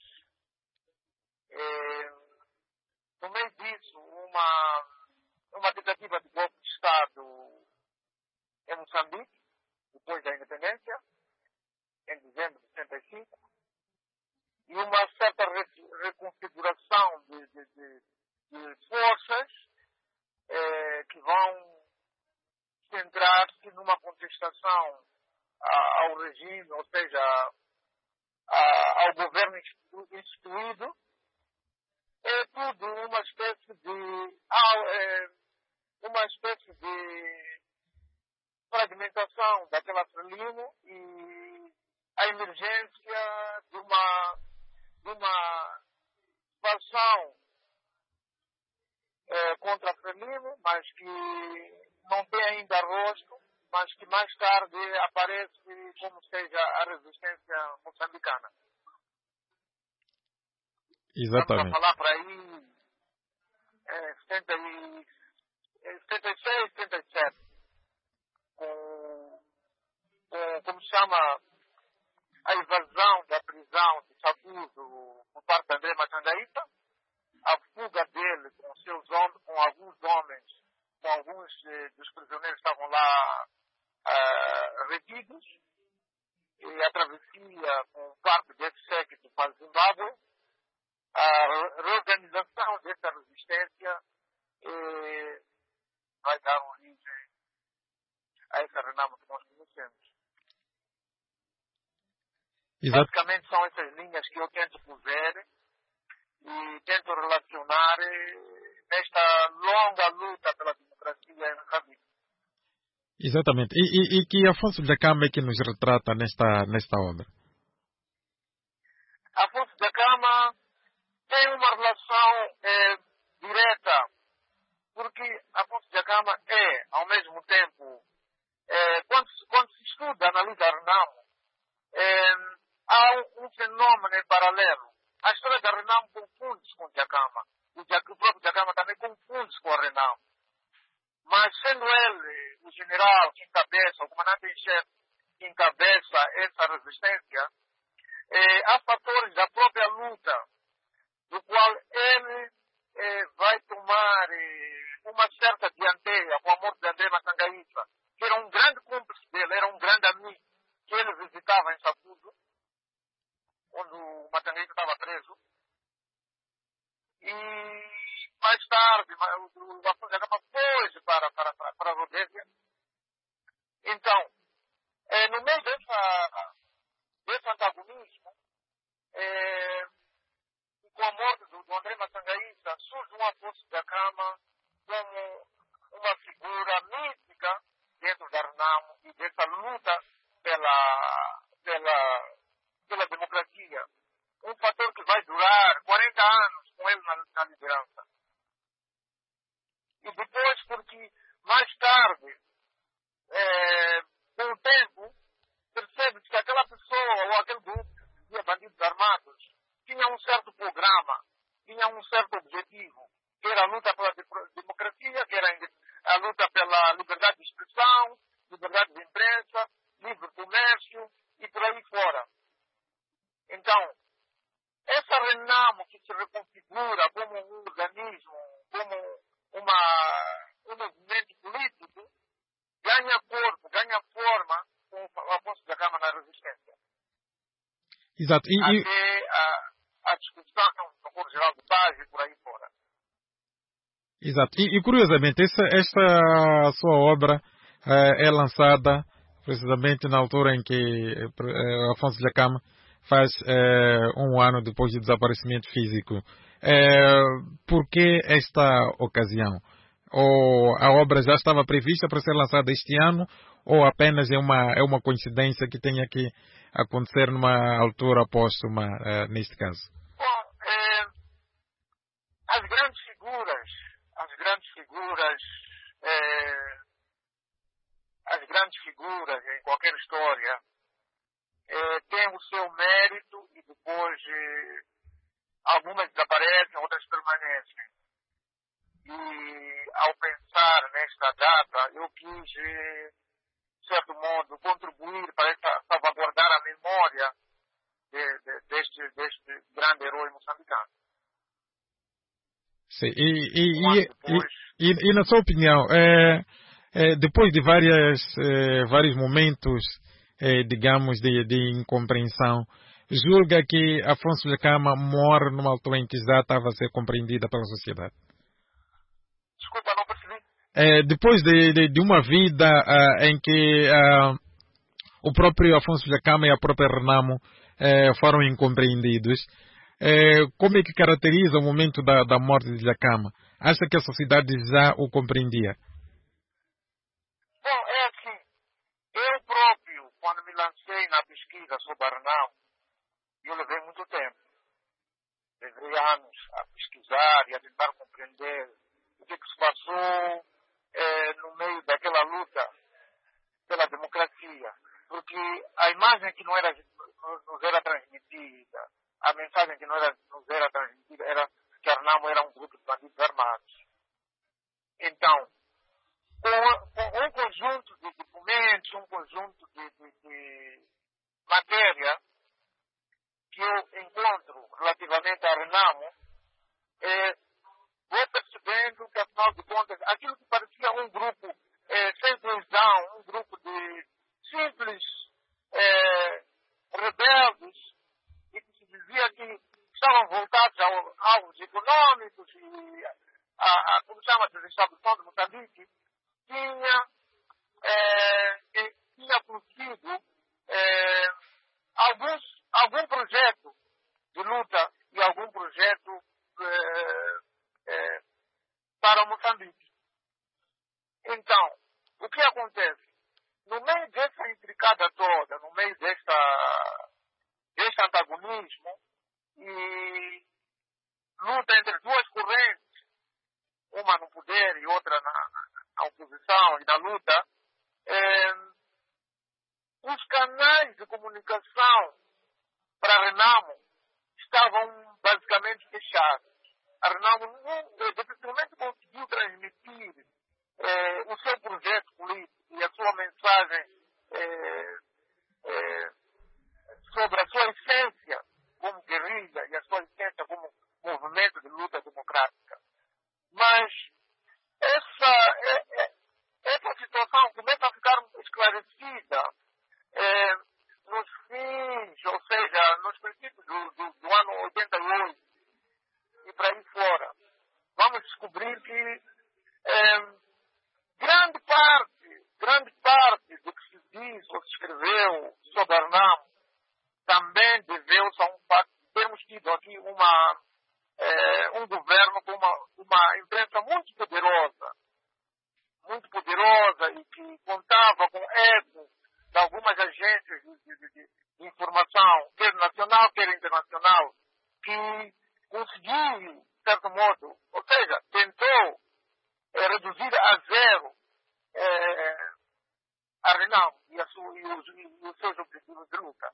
É, no meio disso, uma, uma tentativa de golpe de Estado em Moçambique, depois da independência, em dezembro de setenta e cinco, e uma certa reconfiguração de, de, de, de forças eh, que vão centrar-se numa contestação a, ao regime, ou seja, a, ao governo instituído. É tudo uma espécie de é, uma espécie de fragmentação daquela Frelimo e a emergência de uma de uma expansão é, contra a Frelimo, mas que não tem ainda rosto, mas que mais tarde aparece como seja a resistência moçambicana. Exatamente. Estamos a falar por aí é, setenta e seis, setenta e sete, com, com, como se chama, a invasão da prisão de Sabudo por parte de André Matandaíta, a fuga dele com seus homens, com alguns homens, com alguns eh, dos prisioneiros que estavam lá uh, retidos, e a travessia com parte desse séquito para Zimbábue, a reorganização dessa resistência eh, vai dar origem a essa Renamo que nós conhecemos. Exato. Basicamente são essas linhas que eu tento puser e tento relacionar nesta longa luta pela democracia em Moçambique. Exatamente. E, e, e que Afonso Dhlakama é que nos retrata nesta, nesta obra? Afonso Dhlakama tem uma relação é, direta, porque Afonso Dhlakama é, ao mesmo tempo, é, quando, quando se estuda, analisa a Renamo, é, há um, um fenômeno em paralelo. A história da Renamo confunde-se com o Dhlakama. O, o próprio Dhlakama também confunde-se com a Renamo. Mas sendo ele o general que encabeça, o comandante em chefe que encabeça essa resistência, é, há fatores da própria luta do qual ele eh, vai tomar eh, uma certa dianteira com a morte de André Matangaíta, que era um grande cúmplice dele, era um grande amigo, que ele visitava em Sabudo, onde o Matangaíta estava preso. E mais tarde, o Afonso Dhlakama foi para, para, para, para a Rodésia. Então, eh, no meio dessa, desse antagonismo, eh, com a morte do, do André Matangaíta, surge um Afonso Dhlakama como uma figura mítica dentro da Renamo e dessa luta pela, pela, pela democracia. Um fator que vai durar quarenta anos com ele na, na liderança. E depois, porque mais tarde, é, com o tempo, percebe-se que aquela pessoa ou aquele grupo de bandidos armados tinha um certo programa, tinha um certo objetivo, que era a luta pela democracia, que era a luta pela liberdade de expressão, liberdade de imprensa, livre comércio e por aí fora. Então, essa Renamo que se reconfigura como um organismo, como uma, um movimento político, ganha corpo, ganha forma com o Afonso Dhlakama na resistência. Exato. E, Até e... a, a discussão do Foro Geral de Paz e por aí fora. Exato. E, e curiosamente, essa, esta sua obra eh, é lançada precisamente na altura em que eh, Afonso Dhlakama faz eh, um ano depois do desaparecimento físico. Eh, por que esta ocasião? Ou a obra já estava prevista para ser lançada este ano, ou apenas é uma, é uma coincidência que tenha que acontecer numa altura póstuma, eh, neste caso? Bom, eh, as grandes figuras, as grandes figuras, eh, as grandes figuras em qualquer história eh, têm o seu mérito e depois eh, algumas desaparecem, outras permanecem. E ao pensar nesta data, eu quis, eh, de certo modo, contribuir para essa, salvaguardar a memória de, de, deste, deste grande herói moçambicano. Sim. E, e, e, e, e, na sua opinião, é, é, depois de várias, é, vários momentos, é, digamos, de, de incompreensão, julga que Afonso Dhlakama morre numa altura em que já estava a ser compreendida pela sociedade? Desculpa, não percebi. É, depois de, de, de uma vida uh, em que uh, o próprio Afonso Dhlakama e a própria Renamo uh, foram incompreendidos, uh, como é que caracteriza o momento da, da morte de Dhlakama? Acha que a sociedade já o compreendia? Bom, é assim, eu próprio, quando me lancei na pesquisa sobre a Renamo, eu levei muito tempo. Levei anos a pesquisar e a tentar compreender o que, que se passou eh, no meio daquela luta pela democracia. Porque a imagem que não era, nos era transmitida, a mensagem que não era, nos era transmitida era que a Renamo era um grupo de bandidos armados. Então, com, com um conjunto de documentos, um conjunto de, de, de matéria que eu encontro relativamente à Renamo, é, vou percebendo que, afinal de contas, aquilo que parecia um grupo é, sem coesão, um grupo de simples é, rebeldes, e que se dizia que estavam voltados ao, aos econômicos e a, a como chama-se, a estabilização de Moçambique, tinha, é, tinha produzido é, alguns, algum projeto de luta e algum projeto é, é, para Moçambique. Então, o que acontece? No meio dessa intricada toda, no meio desta, deste antagonismo e luta entre duas correntes, uma no poder e outra na, na oposição e na luta, é, os canais de comunicação para a Renamo estavam basicamente fechados. A Renamo dificilmente conseguiu transmitir é, o seu projeto político e a sua mensagem é, é, sobre a sua essência como guerrilha e a sua essência como movimento de luta democrática. Mas essa, é, é, essa situação começa a ficar esclarecida é, nos fins, ou seja, nos princípios do, do, do ano oitenta e oito e para aí fora. Vamos descobrir que é, grande parte, grande parte do que se diz ou se escreveu sobre a Renamo também deveu-se a um facto de termos tido aqui uma, é, um governo com uma, uma imprensa muito poderosa, muito poderosa e que contava com eco de algumas agências de, de, de, de informação, quer nacional, quer internacional, que conseguiu, de certo modo, ou seja, tentou é, reduzir a zero é, a Renamo e, a sua, e, os, e os seus objetivos de luta.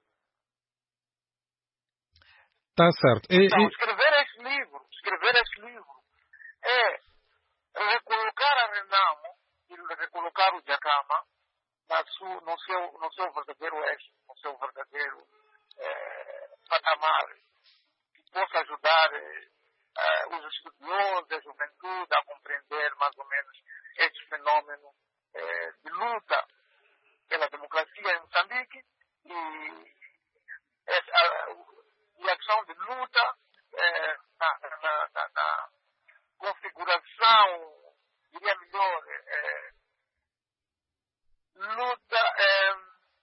Tá certo. E, então, e... escrever este livro, escrever este livro é recolocar a Renamo e recolocar o Dhlakama na sua, no, seu, no seu verdadeiro eixo, no seu verdadeiro é, patamar, que possa ajudar é, os estudiosos, a juventude a compreender mais ou menos este fenômeno é, de luta pela democracia em Moçambique e essa, e a questão de luta é, na, na, na, na configuração, diria melhor, é, luta, é,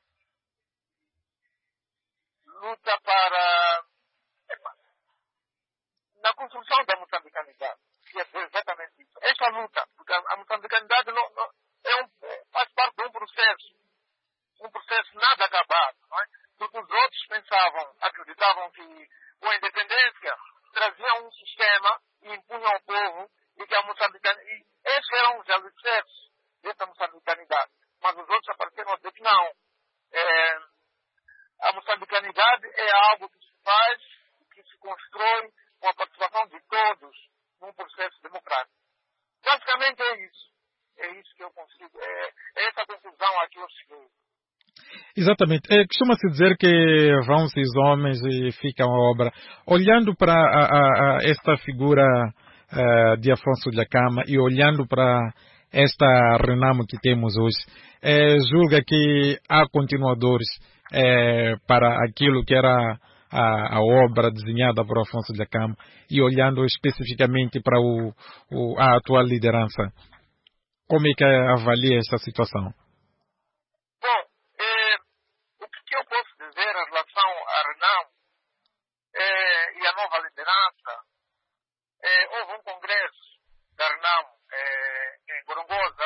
luta para é, na construção da moçambicanidade, que é exatamente isso. Esta luta, porque a moçambicanidade não, não, é um, faz parte de um processo, um processo nada acabado, não é? Porque os outros pensavam, acreditavam que com a independência traziam um sistema e impunham ao povo e que a moçambicanidade, esses eram os alicerces dessa moçambicanidade. Mas os outros apareceram a dizer que não. É, a moçambicanidade é algo que se faz, que se constrói com a participação de todos num processo democrático. Basicamente é isso. É isso que eu consigo. É, é essa conclusão a que eu cheguei. Exatamente. É, costuma-se dizer que vão-se os homens e fica a obra. Olhando para a, a, a esta figura uh, de Afonso Dhlakama e olhando para esta Renamo que temos hoje, é, julga que há continuadores é, para aquilo que era a, a obra desenhada por Afonso Dhlakama e olhando especificamente para o, o, a atual liderança. Como é que avalia esta situação? Bom, eh, o que eu posso dizer em relação a Renamo eh, e a nova liderança, eh, houve um congresso da Renamo eh, em Gorongosa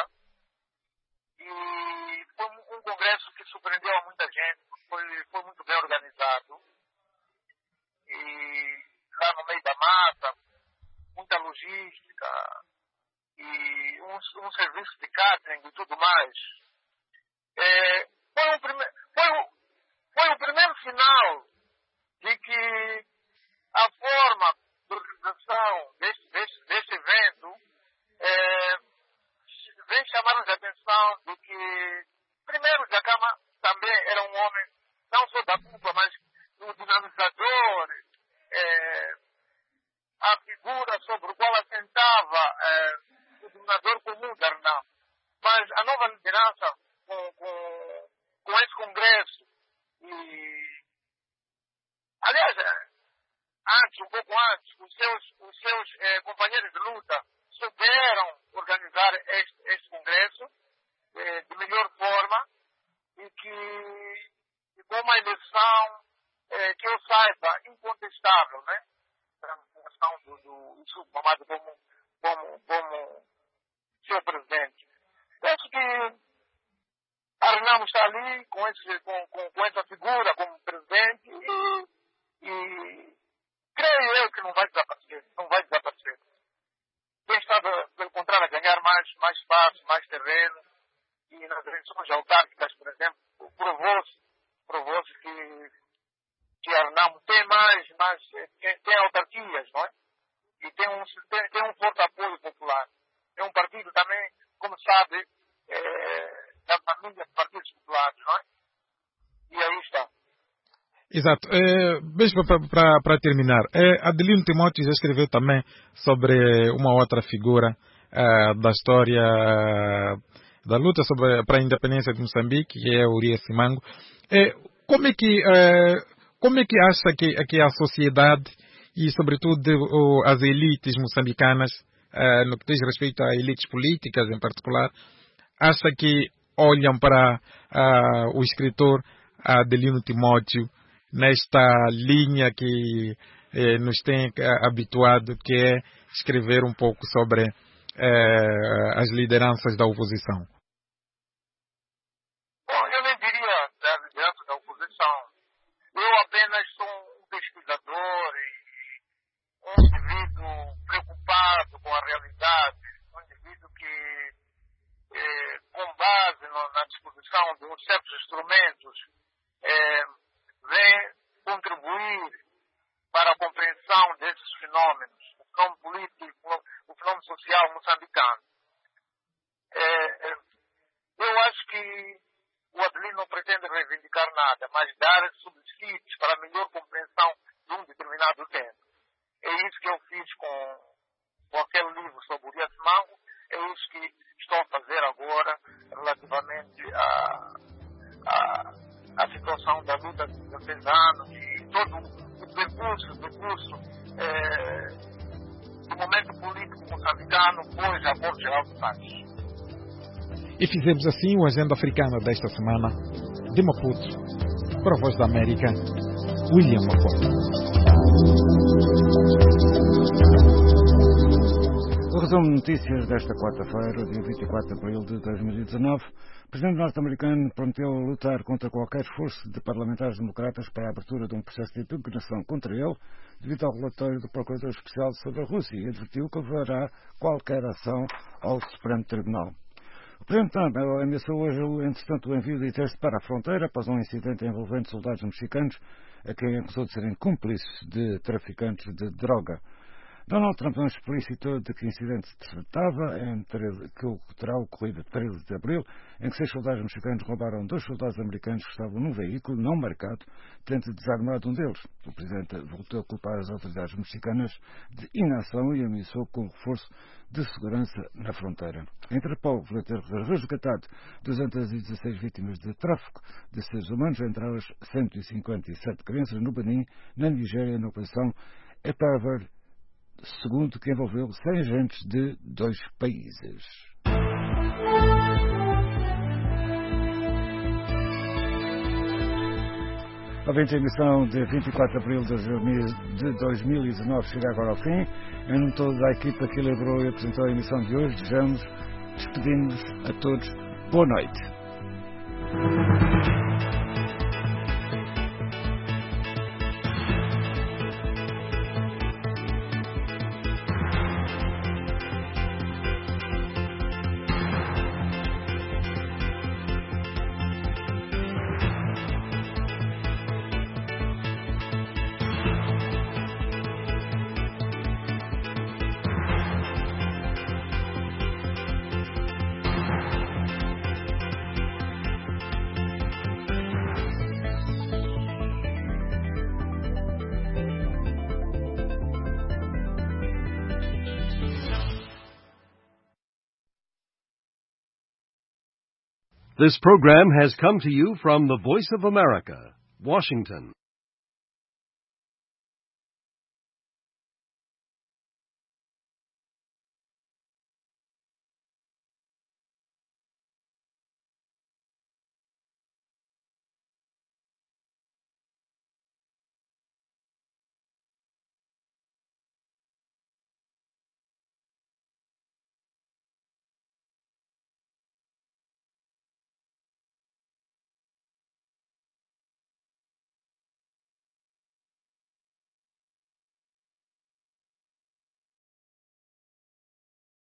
e foi um congresso que surpreendeu a muita gente, foi, foi muito bem organizado e lá no meio da mata, muita logística e um, um serviço de catering e tudo mais. É, foi, um prime... foi, o... foi o primeiro sinal de que a forma de organização deste, deste, deste evento é, vem chamar-nos a atenção de que, primeiro, Dhlakama também era um homem, não só da culpa, mas um dinamizador, é, a figura sobre o qual assentava é, o dominador comum da Renamo. Mas a nova liderança, com, com, com esse congresso, e, aliás, antes, um pouco antes, os seus, os seus eh, companheiros de luta souberam organizar este, este congresso eh, de melhor forma e que e com uma eleição eh, que eu saiba incontestável, né? A eleição do, do Yusuf Mahamat como, como, como seu presidente. Penso que a Renamo está ali com, esse, com, com, com essa figura como presidente e, e creio eu que não vai desaparecer, não vai desaparecer. Tem estado, pelo contrário, a ganhar mais, mais espaço, mais terreno e nas eleições autárquicas, por exemplo, provou-se provou-se que, que a Renamo tem mais, mais tem, tem autarquias, não é? E tem um, tem, tem um forte apoio popular. É um partido também, como sabe, é, da família de partidos populares, não é? E aí está. Exato. É, mesmo para terminar, é, Adelino Timóteo já escreveu também sobre uma outra figura é, da história é, da luta para a independência de Moçambique, que é o Urias Simango. É, como, é que, é, como é que acha que, que a sociedade e, sobretudo, o, as elites moçambicanas, é, no que diz respeito a elites políticas em particular, acha que olham para uh, o escritor Adelino Timóteo nesta linha que eh, nos tem uh, habituado, que é escrever um pouco sobre uh, as lideranças da oposição? Bom, eu nem diria da liderança da oposição. Eu apenas sou um pesquisador e um indivíduo preocupado com a realidade, um indivíduo que Eh, com base no, na disposição de certos instrumentos, eh, vem contribuir para a compreensão desses fenômenos, o fenômeno político, o fenômeno social moçambicano. Eh, eu acho que o Adelino não pretende reivindicar nada, mas dar subsídios para a melhor compreensão de um determinado tema. É isso que eu fiz com, com aquele livro sobre o Urias Simango. É isso que estou a fazer agora relativamente à, à, à situação da luta de dezesseis anos e todo o percurso, o percurso é, do momento político moçambicano pós a Corte Geral do País. E fizemos assim o Agenda Africana desta semana. De Maputo, para a Voz da América, William Maputo. O resumo de notícias desta quarta-feira, dia vinte e quatro de abril de dois mil e dezanove. O presidente norte-americano prometeu lutar contra qualquer esforço de parlamentares democratas para a abertura de um processo de impugnação contra ele, devido ao relatório do Procurador Especial sobre a Rússia, e advertiu que haverá qualquer ação ao Supremo Tribunal. O presidente Trump ameaçou hoje, entretanto, o envio de exército para a fronteira após um incidente envolvendo soldados mexicanos, a quem acusou de serem cúmplices de traficantes de droga. Donald Trump não explicitou de que incidente se tratava, entre, que terá ocorrido a treze de abril, em que seis soldados mexicanos roubaram dois soldados americanos que estavam num veículo não marcado, tendo desarmado um deles. O presidente voltou a culpar as autoridades mexicanas de inação e ameaçou com reforço de segurança na fronteira. A Interpol vai ter resgatado duzentas e dezesseis vítimas de tráfico de seres humanos, entre elas cento e cinquenta e sete crianças no Benin, na Nigéria, na operação Epaver, segundo que envolveu cem agentes de dois países. A vinte emissão de vinte e quatro de abril de dois mil e dezanove chega agora ao fim. Em nome de toda a equipa que elaborou e apresentou a emissão de hoje, desejamos, despedimos a todos. Boa noite. This program has come to you from the Voice of America, Washington.